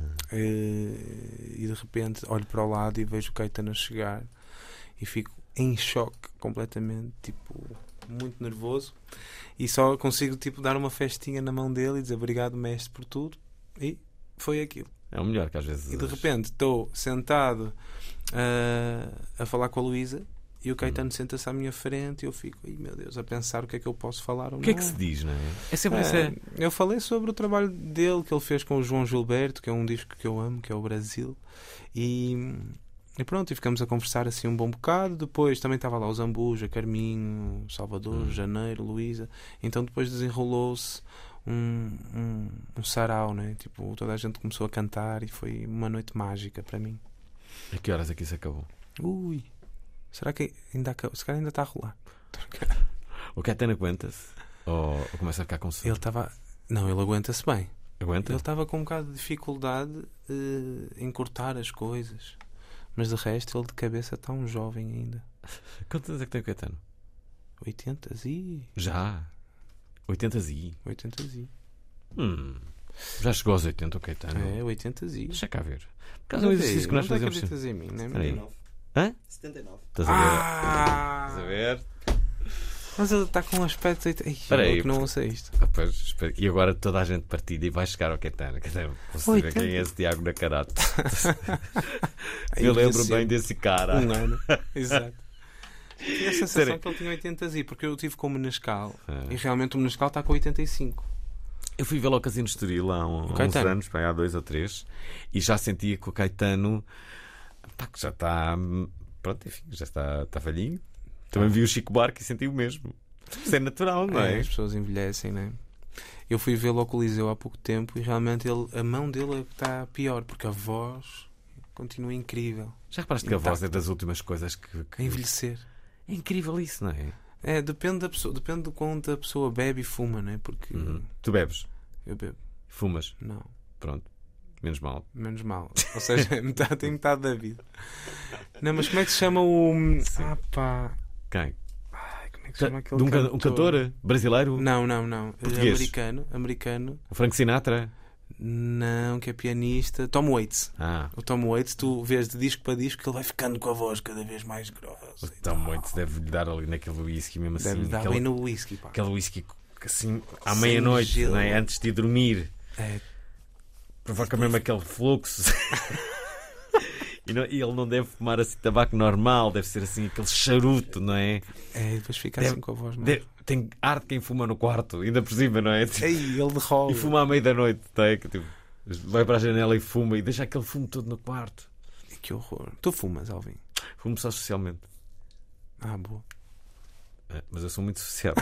e, e de repente olho para o lado e vejo o Caetano a chegar e fico em choque completamente, tipo, muito nervoso, e só consigo tipo dar uma festinha na mão dele e dizer obrigado, mestre, por tudo, e foi aquilo. É o melhor que às vezes. E de repente estou sentado uh, a falar com a Luísa. E o Caetano hum. senta-se à minha frente e eu fico, ai meu Deus, a pensar o que é que eu posso falar ou não. O que é que se diz, não é? É sempre é, essa... Eu falei sobre o trabalho dele que ele fez com o João Gilberto, que é um disco que eu amo, que é o Brasil. E, e pronto, e ficamos a conversar assim um bom bocado. Depois também estava lá o Zambujo, Carminho, Salvador, hum. Janeiro, Luísa. Então depois desenrolou-se um, um, um sarau, né? Tipo, toda a gente começou a cantar e foi uma noite mágica para mim. A que horas é que isso acabou? Ui... Será que ainda, se calhar ainda está a rolar? O Caetano aguenta-se? Ou, ou começa a ficar com sono? Ele estava. Não, ele aguenta-se bem. Aguenta? Ele estava com um bocado de dificuldade uh, em cortar as coisas. Mas de resto, ele de cabeça está um jovem ainda. Quantos anos é que tem o Caetano? oitenta e. Já? oitenta e? oitenta e. Hum. Já chegou aos oitenta o Caetano? É, oitenta e. Deixa cá ver. Por causa do exercício que nós não fazemos. Não em mim, não é? setenta e nove. Hã? setenta e nove. Estás a ver? Ah! Estás a ver? Mas ele está com um aspecto. Espera aí, que não ouça isto. Ah, pois, espera. E agora toda a gente partida e vai chegar ao Caetano. Você vê quem é esse Tiago Nacarato. Eu lembro bem desse cara. Um ano. Exato. Tinha a sensação Sério? que ele tinha oitenta e, porque eu tive com o Menescal ah. e realmente o Menescal está com oitenta e cinco. Eu fui vê-lo ao Casino Estoril há, um, há uns anos, há dois ou três, e já sentia que o Caetano pá, que já está. Pronto, enfim, já está, está velhinho. Também vi o Chico Buarque e senti o mesmo. Isso é natural, não é? é? As pessoas envelhecem, não é? Eu fui vê-lo ao Coliseu há pouco tempo e realmente ele, a mão dele está pior, porque a voz continua incrível. Já reparaste que a voz é das últimas coisas que. que... envelhecer. É incrível isso, não é? É, depende da pessoa, depende do quanto a pessoa bebe e fuma, não é? Porque. Uhum. Tu bebes? Eu bebo. Fumas? Não. Pronto. Menos mal. Menos mal. Ou seja, metade, tem metade da vida. Não, mas como é que se chama o. Sim. Ah pá. Quem? Ai, como é que se chama aquele um cantor? Um cantor brasileiro? Não, não, não. Português? Americano. Americano. O Frank Sinatra? Não, que é pianista. Tom Waits. Ah. O Tom Waits, tu vês de disco para disco que ele vai ficando com a voz cada vez mais grossa. O Tom Waits deve-lhe dar ali naquele whisky mesmo deve assim. Deve dar aquele, bem no whisky, pá. Aquele whisky assim à meia-noite, não é? Antes de ir dormir. É. Provoca mesmo aquele fluxo. E, não, e ele não deve fumar assim tabaco normal, deve ser assim aquele charuto, não é? É, depois fica deve, assim com a voz. Deve, tem ar de quem fuma no quarto, ainda por cima, não é? Ei, ele derrola. E fuma à meia da noite, tá? É? Que, tipo, Vai para a janela e fuma e deixa aquele fumo todo no quarto. Que horror. Tu fumas, Alvin? Fumo só socialmente. Ah, boa. É, mas eu sou muito sociável.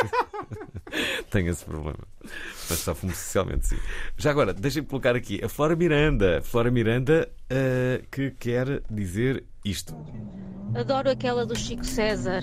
Tenho esse problema. Mas só fumo socialmente, sim. Já agora, deixem-me colocar aqui a Flora Miranda. Flora Miranda uh, que quer dizer isto. Adoro aquela do Chico César.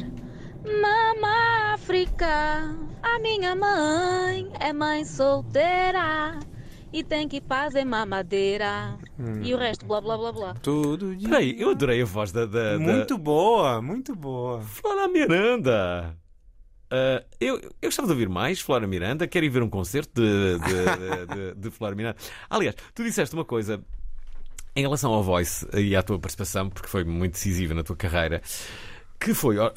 Mama África, a minha mãe é mãe solteira e tem que fazer mamadeira. Hum. E o resto, blá blá blá blá. Tudo de... Peraí, eu adorei a voz da... da, da... Muito boa, muito boa. Flora Miranda. Uh, eu, eu gostava de ouvir mais Flora Miranda. Quero ir ver um concerto de, de, de, de, de Flora Miranda. Aliás, tu disseste uma coisa em relação ao Voice e à tua participação, porque foi muito decisiva na tua carreira, que foi a, a,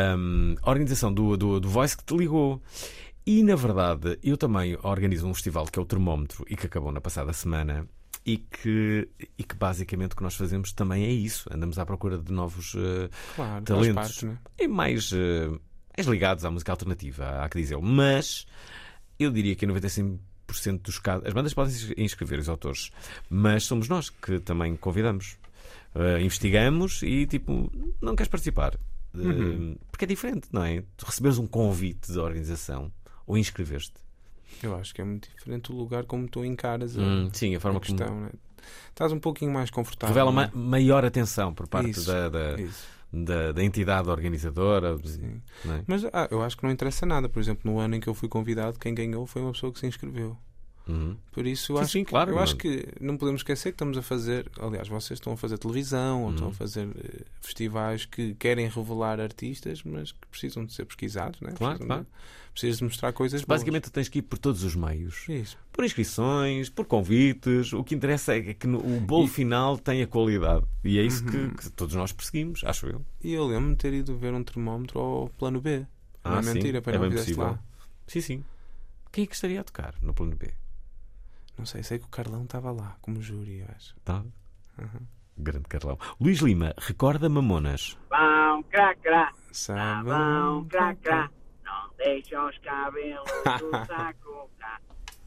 a organização do, do, do Voice que te ligou. E, na verdade, eu também organizo um festival que é o Termómetro e que acabou na passada semana e que, e que basicamente o que nós fazemos também é isso. Andamos à procura de novos uh, claro, talentos parte, né? e mais, uh, mais ligados à música alternativa, há que dizer. Mas eu diria que em noventa e cinco por cento dos casos... As bandas podem inscrever os autores, mas somos nós que também convidamos. Uh, investigamos e, tipo, não queres participar? Uhum. Porque é diferente, não é? Tu receberes um convite da organização ou inscrever-te. Eu acho que é muito diferente o lugar como tu encaras a, hum, sim, a forma a questão, como... né? Estás um pouquinho mais confortável. Revela né? ma- maior atenção por parte isso, da, da, da, da entidade organizadora. Sim. Não é? Mas ah, eu acho que não interessa nada. Por exemplo, no ano em que eu fui convidado, quem ganhou foi uma pessoa que se inscreveu. Uhum. Por isso eu, sim, acho, sim, que, claro, eu não. acho que não podemos esquecer que estamos a fazer, aliás, vocês estão a fazer televisão ou uhum. estão a fazer uh, festivais que querem revelar artistas, mas que precisam de ser pesquisados, né? Claro, precisam, claro. de, precisam de mostrar coisas boas. Basicamente tu tens que ir por todos os meios. Isso. Por inscrições, por convites. O que interessa é que no, o bolo e... final tenha qualidade. E é isso uhum. que, que todos nós perseguimos, acho eu. E eu lembro-me de ter ido ver um termómetro ao Plano B. Ah, não é sim, mentira, para é não bem fizeste possível. lá. Sim, sim. Quem é que estaria a tocar no Plano B? Não sei, sei que o Carlão estava lá como júri, eu acho. Tá. Uhum. Grande Carlão. Luís Lima, recorda Mamonas. Vão, crá, crá. Sabe? Vão, crá, crá. Não deixam os cabelos do saco. Crá.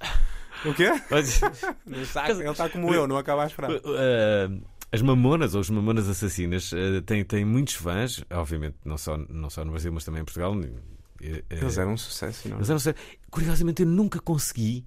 O quê? No saco, ele está como eu, não acaba a esperar. Uh, as Mamonas, ou os Mamonas Assassinas, uh, têm, têm muitos fãs, obviamente, não só, não só no Brasil, mas também em Portugal. Uh, eles eram um sucesso, não? Eles eram um sucesso. Curiosamente, eu nunca consegui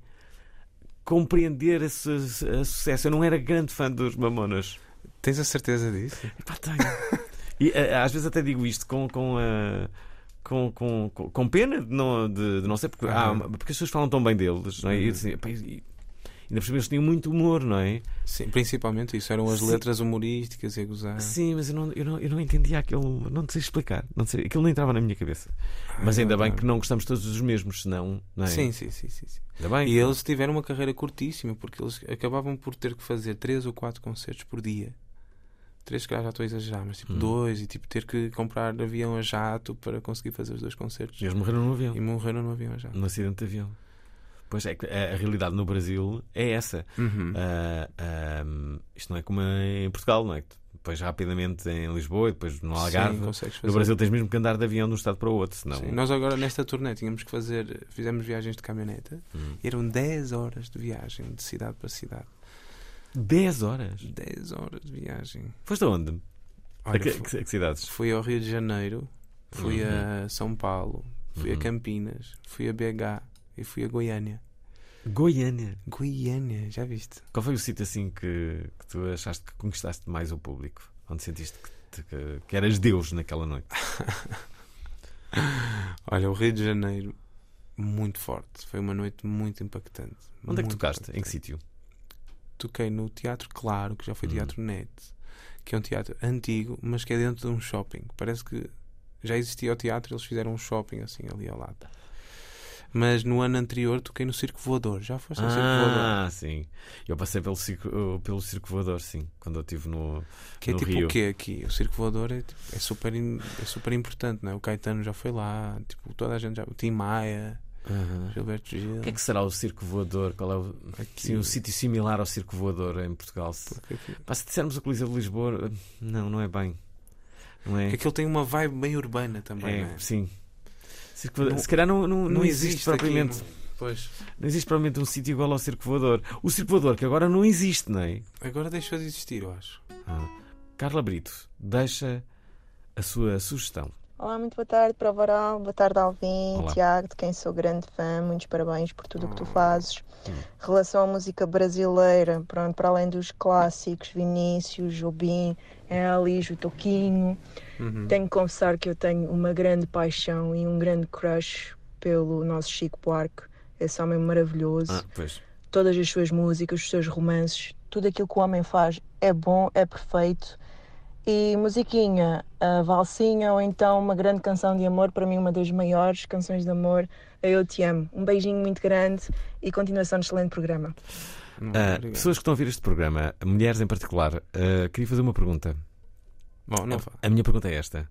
compreender esse, esse sucesso. Eu não era grande fã dos Mamonas. Tens a certeza disso? Epá, tenho. E uh, às vezes até digo isto com, com, uh, com, com, com, com pena de não, de, de não ser porque, ah, porque as pessoas falam tão bem deles, não é? Uhum. E, assim, epá, e, ainda por cima eles tinham muito humor, não é? Sim, principalmente isso. Eram as Sim. letras humorísticas e a gozar. Sim, mas eu não, eu não, eu não entendia aquilo. Não sei explicar. Não sei, aquilo não entrava na minha cabeça. Mas ainda bem que não gostamos todos dos mesmos, senão. Não é? Sim, sim, sim, sim, sim. Ainda bem. E eles tiveram uma carreira curtíssima porque eles acabavam por ter que fazer três ou quatro concertos por dia. Três, se calhar já estou a exagerar, mas tipo hum. dois, e tipo ter que comprar avião a jato para conseguir fazer os dois concertos. E eles morreram no avião. E morreram no avião a jato. No acidente de avião. Pois é, que a, a realidade no Brasil é essa. Uhum. Uh, um, isto não é como em Portugal, não é? Depois rapidamente em Lisboa e depois no Algarve. Sim, no Brasil tens mesmo que andar de avião de um estado para o outro. Senão... Sim, nós agora nesta turnê tínhamos que fazer, fizemos viagens de caminhoneta hum. e eram dez horas de viagem de cidade para cidade. dez horas? dez horas de viagem. Foste aonde? Olha, a que, fui, que, que cidades? Fui ao Rio de Janeiro, fui uhum. a São Paulo, fui uhum. a Campinas, fui a B H e fui a Goiânia. Goiânia? Goiânia, já viste? Qual foi o sítio assim que, que tu achaste que conquistaste mais o público? Onde sentiste que, que, que eras Deus naquela noite? Olha, o Rio de Janeiro, muito forte. Foi uma noite muito impactante. Onde é que tocaste? Em que sítio? Toquei no Teatro Claro, que já foi hum. Teatro Net, que é um teatro antigo, mas que é dentro de um shopping. Parece que já existia o teatro e eles fizeram um shopping assim ali ao lado. Mas no ano anterior toquei no Circo Voador. Já foste ao ah, Circo Voador? Ah, sim. Eu passei pelo circo, pelo circo Voador, sim, quando eu estive no, que é no tipo Rio. O quê aqui? O Circo Voador é, tipo, é, super, é super importante, não é? O Caetano já foi lá, tipo, toda a gente já... O Tim Maia, uhum. Gilberto Gil. O que é que será o Circo Voador? Qual é o, sim, um sítio similar ao Circo Voador em Portugal? Se, pá, se dissermos o Coliseu de Lisboa, não, não é bem. Não é? Porque aquilo tem uma vibe bem urbana também, é, não é? Sim. Circo, não, se calhar não, não, não, não existe, existe propriamente. Aqui, Pois. Não existe provavelmente um sítio igual ao Circo Voador. O Circo Voador, que agora não existe, não é? Agora deixou de existir, eu acho. Ah. Carla Brito, deixa a sua sugestão. Olá, muito boa tarde para o Varal, boa tarde Alvin, Olá. Tiago, de quem sou grande fã, muitos parabéns por tudo o que tu fazes. Em relação à música brasileira, pronto, para além dos clássicos, Vinícius, Jobim, Elis, o Toquinho, Uhum. tenho que confessar que eu tenho uma grande paixão e um grande crush pelo nosso Chico Buarque, esse homem maravilhoso. Ah, pois. Todas as suas músicas, os seus romances, tudo aquilo que o homem faz é bom, é perfeito. E musiquinha, a valsinha ou então uma grande canção de amor, para mim uma das maiores canções de amor, a Eu Te Amo. Um beijinho muito grande e continuação de excelente programa. Ah, pessoas que estão a ouvir este programa, mulheres em particular, ah, queria fazer uma pergunta. Bom, não a, a minha pergunta é esta: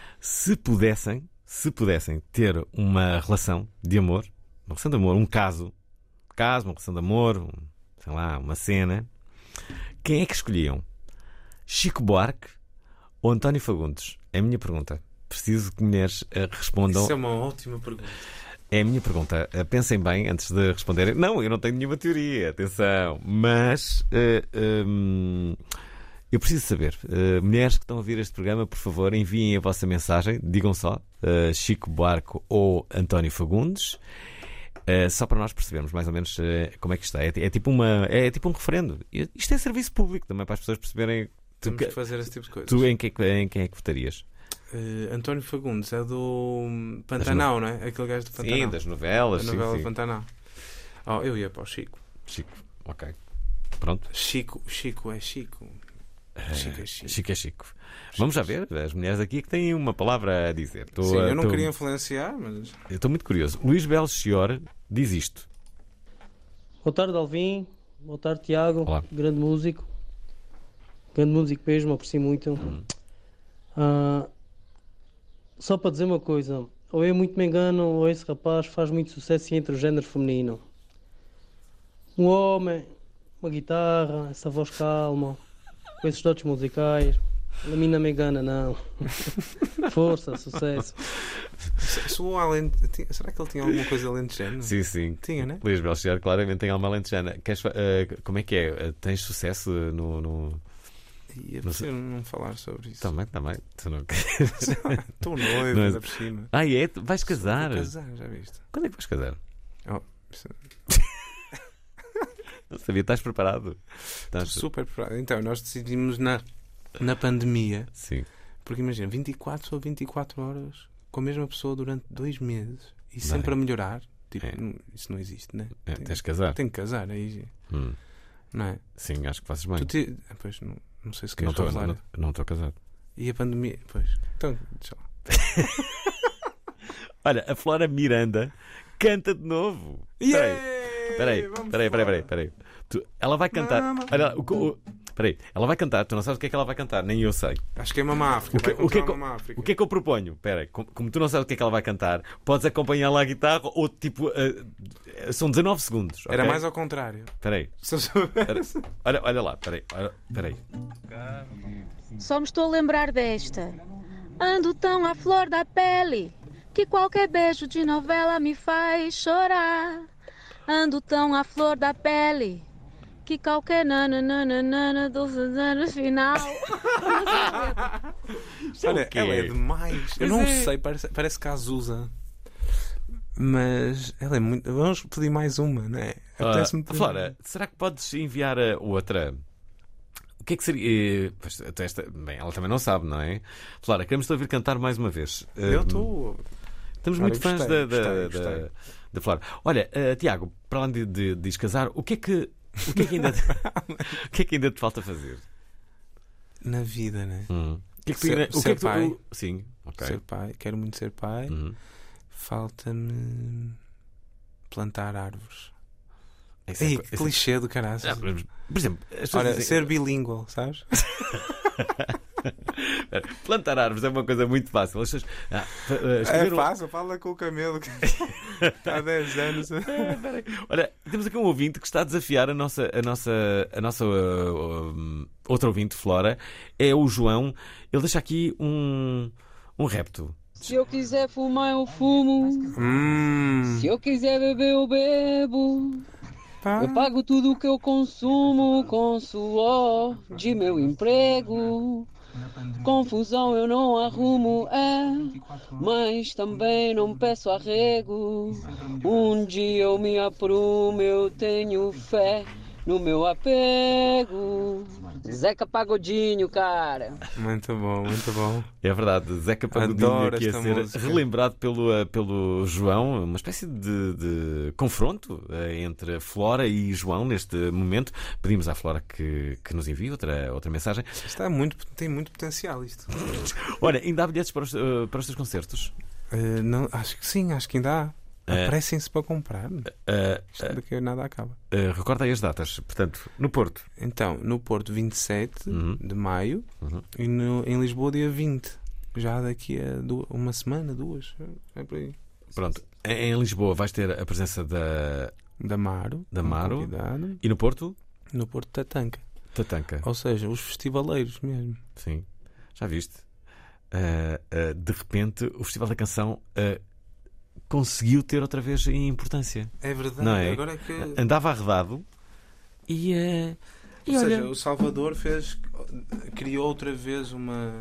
se pudessem, se pudessem ter uma relação de amor, uma relação de amor, um caso, caso, uma relação de amor, um, sei lá, uma cena, quem é que escolhiam? Chico Buarque ou António Fagundes? É a minha pergunta. Preciso que mulheres uh, respondam. Isso é uma ótima pergunta. É a minha pergunta. Uh, pensem bem antes de responderem. Não, eu não tenho nenhuma teoria, atenção. Mas uh, um, eu preciso saber. Uh, mulheres que estão a ouvir este programa, por favor, enviem a vossa mensagem. Digam só uh, Chico Buarque ou António Fagundes. Uh, só para nós percebermos mais ou menos uh, como é que está. É, é, tipo uma, é, é tipo um referendo. Isto é serviço público também para as pessoas perceberem. Temos que fazer esse tipo de coisas. Tu em, que, em quem é que votarias? Uh, António Fagundes é do Pantanal, no... não é? Aquele gajo do Pantanal. Sim, das novelas. Da sim, novela sim. Pantanal. Oh, eu ia para o Chico. Chico, ok. Pronto. Chico, Chico é Chico. Chico é Chico. Chico é Chico. Vamos já ver, as mulheres aqui que têm uma palavra a dizer. Tô, Sim, eu não tô... queria influenciar, mas... Eu estou muito curioso. Luís Belchior diz isto. Boa tarde, Alvin. Boa tarde, Tiago. Olá. Grande músico. Grande músico mesmo, aprecio muito. Hum. Ah, só para dizer uma coisa. Ou eu muito me engano, ou esse rapaz faz muito sucesso entre o género feminino. Um homem, uma guitarra, essa voz calma, com esses dotes musicais. A mim não me engana, não. Força, sucesso. Sou alente... Será que ele tinha alguma coisa alentejana? Sim, sim. Tinha, né? Luís Belchior claramente tem alma alentejana. Queres, uh, como é que é? Uh, tens sucesso no... no... Eu prefiro não falar sobre isso. Também, também. Tu não Estou noivo, ainda por cima. Ah, é? Vais casar? Vou casar, já viste? Quando é que vais casar? Oh, isso... Não sabia, estás preparado? Estás... Estou super preparado. Então, nós decidimos na, na pandemia. Sim. Porque imagina, vinte e quatro ou vinte e quatro horas com a mesma pessoa durante dois meses e Bem. sempre a melhorar. Tipo, É. não, isso não existe, né? É, Tem- tens de casar. Tem que casar, aí. Hum. Não é? Sim, acho que fazes bem. Tu te... ah, Pois, não, não sei se Não queres estou revelar. não, não estou casado. E a pandemia, pois. Então, deixa lá. Olha, a Flora Miranda canta de novo. Espera aí. Espera aí, espera aí, espera aí, espera aí. Tu- Ela vai cantar. Olha, o, o, espera aí. Ela vai cantar. Tu não sabes o que é que ela vai cantar, nem eu sei. Acho que é Mamá África. O que, vai o, que é que, cantar eu- Mamá África. o que é que eu proponho? Espera aí. Como, como tu não sabes o que é que ela vai cantar, podes acompanhá-la à guitarra ou tipo. Uh, são dezanove segundos. Era ok? mais ao contrário. Espera aí. Se eu soubesse. Espera- Olha, olha lá, espera aí. Olha- Espera aí. Só me estou a lembrar desta. Ando tão à flor da pele que qualquer beijo de novela me faz chorar. Ando tão à flor da pele que qualquer nananana do final. Olha, quê? ela é demais. Eu Mas não é- sei, parece, parece Cazuza. Mas ela é muito. Vamos pedir mais uma, não é? Apetece-me Ah, pedir- Flora, será que podes enviar a outra? O que é que seria? eh, pois, até esta... Bem, ela também não sabe, não é? Flora, queremos te ouvir cantar mais uma vez. Eu Eh, estou. Estamos Olha, muito fãs gostei, da, da, gostei, da, gostei. da Flora. Olha, eh, Tiago, para além de, de, de ires casar, o que é que, o que, é que ainda, o que é que ainda te falta fazer? Na vida, né? Hum. O que é que tu Ser- ainda- o que ser é que tu- pai. o- Sim, ok. Ser pai. Quero muito ser pai. Uhum. Falta-me plantar árvores. Isso é Ei, co- que isso é- clichê do caraças. Ah, por por exemplo, as pessoas Olha, dizem- ser bilingual, sabes? Plantar árvores é uma coisa muito fácil. As pessoas, ah, fa- ah, É escrever um- fácil, fala com o camelo que há dez anos. Ah, peraí. Olha, temos aqui um ouvinte que está a desafiar a nossa, a nossa, a nossa uh, um, outra ouvinte, Flora, é o João. Ele deixa aqui um, um repto. Se eu quiser fumar, eu fumo. Hum. Se eu quiser beber, eu bebo. Eu pago tudo o que eu consumo com suor de meu emprego. Confusão eu não arrumo, é, mas também não peço arrego. Um dia eu me aprumo, eu tenho fé no meu apego. Zeca Pagodinho, cara. Muito bom, muito bom. É verdade, Zeca Pagodinho Adoro aqui a esta ser música. relembrado pelo, eh, pelo João, uma espécie de, de confronto eh, entre a Flora e João neste momento. Pedimos à Flora que, que nos envie outra, outra mensagem. Está muito, tem muito potencial isto. Olha, ainda há bilhetes para os, eh, para os teus concertos? Uh, não, acho que sim, acho que ainda há. Eh, Apressem-se para comprar. Uh, Isto daqui a nada acaba. Uh, recorda aí as datas. Portanto, no Porto. Então, no Porto, vinte e sete Uhum. de maio. Uhum. E no, em Lisboa, dia vinte. Já daqui a duas, uma semana, duas. É por aí. Pronto. Em, em Lisboa vais ter a presença da... Da Maro. Da um Maro. convidado. E no Porto? No Porto, Tatanka. Tatanka. Ou seja, os festivaleiros mesmo. Sim. Já viste? Uh, uh, de repente, o Festival da Canção... Uh, conseguiu ter outra vez importância. É verdade. Não é? Agora é que... Andava arredado e, uh, e Ou olha... seja, o Salvador fez, criou outra vez uma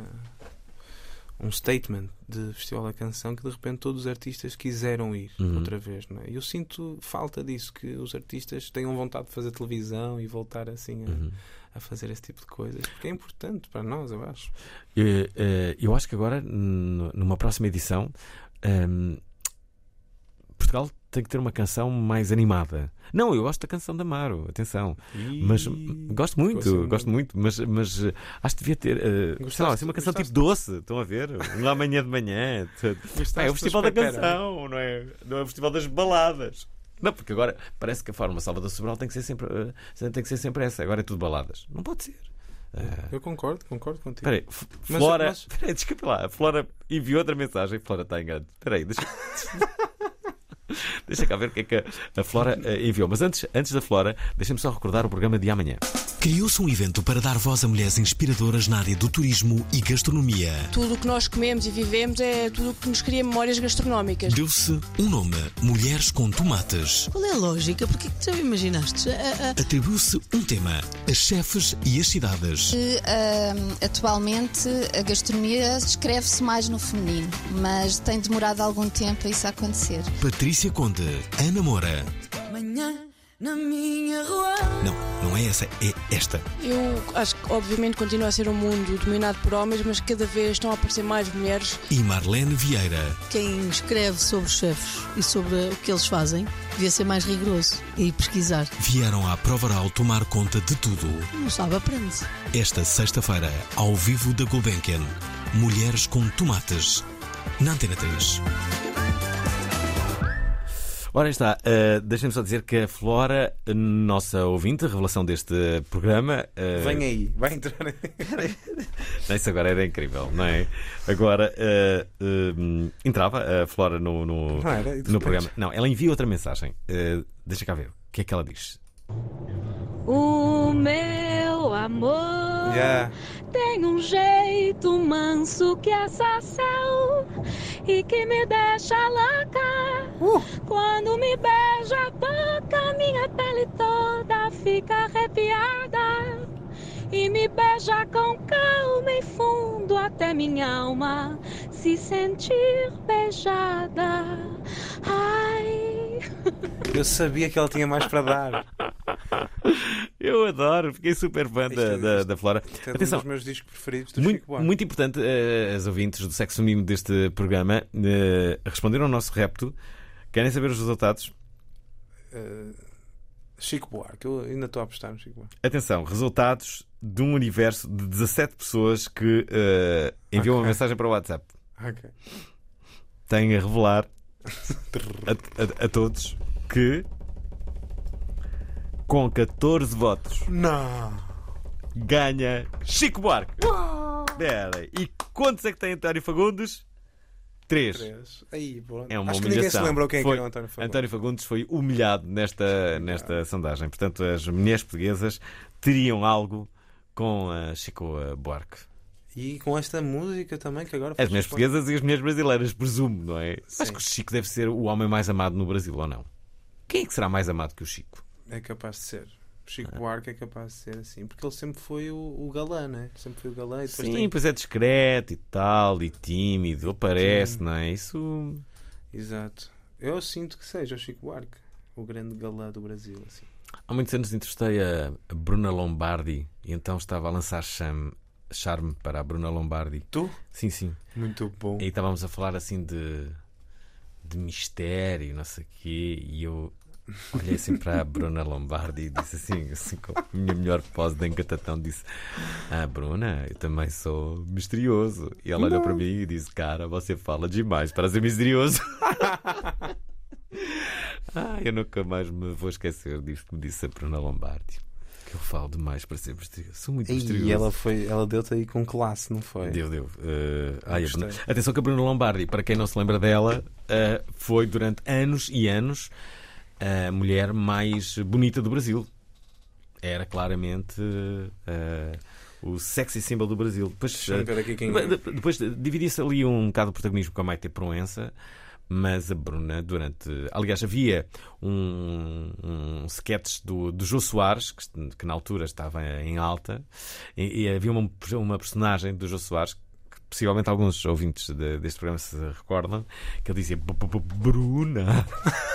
um statement de Festival da Canção que de repente todos os artistas quiseram ir Uhum. outra vez, não é? E eu sinto falta disso, que os artistas tenham vontade de fazer televisão e voltar assim a, Uhum. a fazer esse tipo de coisas, porque é importante para nós, eu acho. Uh, uh, eu acho que agora, n- numa próxima edição, um, Portugal tem que ter uma canção mais animada. Não, eu gosto da canção da Maro, atenção. Ih, Mas gosto muito, gosto gosto muito, mas, mas uh, acho que devia ter, uh, sei lá, Gostaste- assim, uma canção gostaste- tipo doce. Estão a ver? Um amanhã de manhã. Gostaste É o do Festival da Espera? Canção, não é? Não é o Festival das Baladas. Não, porque agora parece que a forma Salvador Sobral tem que ser sempre, uh, tem que ser sempre essa. Agora é tudo baladas. Não pode ser. Uh, Eu concordo, concordo contigo. Espera aí, F- Mas- Flora, mas- espera aí, desculpa lá, a Flora enviou outra mensagem. Flora está engano. Espera aí, deixa. Deixa cá ver o que é que a, a Flora eh, enviou. Mas antes, antes da Flora, deixa-me só recordar o programa de amanhã. Criou-se um evento para dar voz a mulheres inspiradoras na área do turismo e gastronomia. Tudo o que nós comemos e vivemos é tudo o que nos cria memórias gastronómicas. Deu-se um nome: Mulheres com Tomates. Qual é a lógica? Porquê que tu já imaginaste? A- a- Atribuiu-se um tema: as chefes e as cidades. Que, ahm, atualmente a gastronomia escreve-se mais no feminino, mas tem demorado algum tempo a isso acontecer. Patrícia Conde, Ana Moura. Manhã na minha rua. Não, não é essa, é esta. Eu acho que, obviamente, continua a ser um mundo dominado por homens, mas cada vez estão a aparecer mais mulheres. E Marlene Vieira. Quem escreve sobre os chefes e sobre o que eles fazem devia ser mais rigoroso e pesquisar. Vieram à prova oral tomar conta de tudo. Não sabe, aprende. Esta sexta-feira, ao vivo da Gulbenkian, Mulheres com Tomates, na Antena três. Ora, aí está. Uh, Deixem-me só dizer que a Flora, nossa ouvinte, a revelação deste programa. Uh, Vem aí, vai entrar. Isso agora era incrível, não é? Agora uh, uh, entrava a Flora no, no, Não era, e de no repente? programa. Não, ela envia outra mensagem. Uh, deixa cá ver. O que é que ela diz? O meu amor Yeah. tem um jeito manso que é sacel e que me deixa louca. Quando me beija a boca, minha pele toda fica arrepiada. E me beija com calma e fundo até minha alma se sentir beijada. Ai. Eu sabia que ela tinha mais para dar. Eu adoro, fiquei super fã da, da, da Flora. É um Atenção, dos meus discos preferidos do muito, Chico Buarque. muito importante, uh, as ouvintes do sexo feminino deste programa uh, responderam ao nosso repto. Querem saber os resultados? Uh, Chico Buarque, eu ainda estou a apostar no Chico Buarque. Atenção, resultados de um universo de dezassete pessoas que uh, enviam Ok. uma mensagem para o WhatsApp. Ok. Tenho a revelar a, a- a todos que com catorze votos Não. ganha Chico Buarque. Espera aí. E quantos é que tem António Fagundes? Três. Três. Aí, pronto. É uma Acho que ninguém se humilhação. lembrou quem é que Foi- era o António Fagundes. António Fagundes foi humilhado nesta, nesta sondagem. Portanto, as mulheres portuguesas teriam algo com a Chico Buarque. E com esta música também, que agora As mulheres portuguesas e as mulheres brasileiras, presumo, não é? Sim. Acho que o Chico deve ser o homem mais amado no Brasil, ou não? Quem é que será mais amado que o Chico? É capaz de ser. O Chico ah. Buarque é capaz de ser assim, porque ele sempre foi o, o galã, né? Sempre foi o galã. E depois Sim, tem... pois é discreto e tal, e tímido, aparece, não é? Isso. Exato. Eu sinto que seja o Chico Buarque, o grande galã do Brasil, assim. Há muitos anos entrevistei a Bruna Lombardi e então estava a lançar chame, charme para a Bruna Lombardi. Tu? Sim, sim. Muito bom. E estávamos a falar assim de, de mistério, não sei o quê, e eu olhei assim para a Bruna Lombardi e disse assim, assim com a minha melhor pose de engatatão, disse: Ah, Bruna, eu também sou misterioso. E ela olhou para mim e disse: Cara, você fala demais para ser misterioso. Ah, eu nunca mais me vou esquecer disto que me disse a Bruna Lombardi. Que eu falo demais para ser misterioso. Sou muito misterioso. E ela, foi, ela deu-te aí com classe, não foi? Deu, deu. Uh, ai, a Bruna... Atenção que a Bruna Lombardi, para quem não se lembra dela, uh, foi durante anos e anos a mulher mais bonita do Brasil. Era claramente uh, o sexy symbol do Brasil. Depois, uh, ver aqui quem... depois dividia-se ali um bocado o protagonismo com a Maite Proença. Mas a Bruna, durante. Aliás, havia um, um sketch do, do Jô Soares, que, que na altura estava em alta, e, e havia uma, uma personagem do Jô Soares, que possivelmente alguns ouvintes de, deste programa se recordam, que ele dizia: Bruna.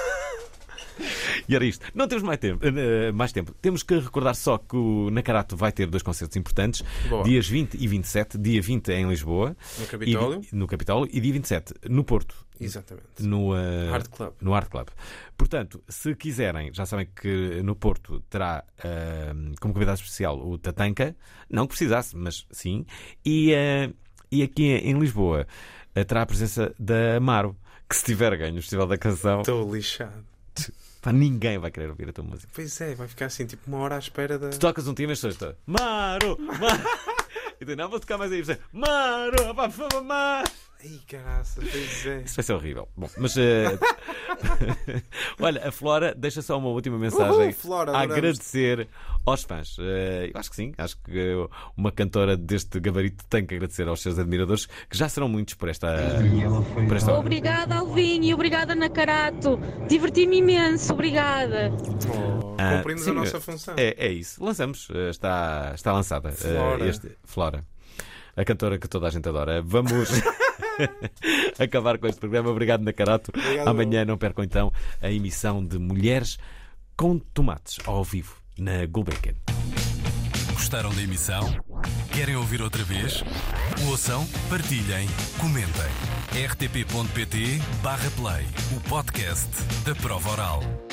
E era isto. Não temos mais tempo, uh, mais tempo. Temos que recordar só que o Nacarato vai ter dois concertos importantes. Boa. Dias vinte e vinte e sete. Dia vinte em Lisboa. No Capitólio. E, no Capitólio. E dia vinte e sete no Porto. Exatamente. No uh, Art Club. No Art Club. Portanto, se quiserem, já sabem que no Porto terá uh, como convidado especial o Tatanka. Não que precisasse, mas sim. E, uh, e aqui em Lisboa uh, terá a presença da Amaro, que se tiver ganho o Festival da Canção... Estou lixado. Pá, ninguém vai querer ouvir a tua música. Pois é, vai ficar assim, tipo uma hora à espera da... Tu tocas um time e as pessoas estão: Maro! Maro! E tu: Não, vou tocar mais aí. Você: Maro! Pá, por favor, Maro! Ai, caraças, pois é. Isso vai ser horrível. Bom, mas... Uh... Olha, a Flora deixa só uma última mensagem. Uhul, Flora, a agradecer aos fãs. Uh, eu acho que sim. Acho que uma cantora deste gabarito tem que agradecer aos seus admiradores, que já serão muitos por esta, por esta hora. Obrigada, Alvinho, e obrigada, Nacarato. Diverti-me imenso, obrigada. Oh, ah, cumprimos sim, a nossa função. É, é isso. Lançamos. Uh, está, está lançada. Flora. Uh, este, Flora. A cantora que toda a gente adora. Vamos acabar com este programa. Obrigado, Nacarato. Obrigado. Amanhã não percam então a emissão de Mulheres com Tomates ao vivo na Gulbenkian. Gostaram da emissão? Querem ouvir outra vez? Ouçam, partilhem, comentem. r t p ponto p t barra play, o podcast da Prova Oral.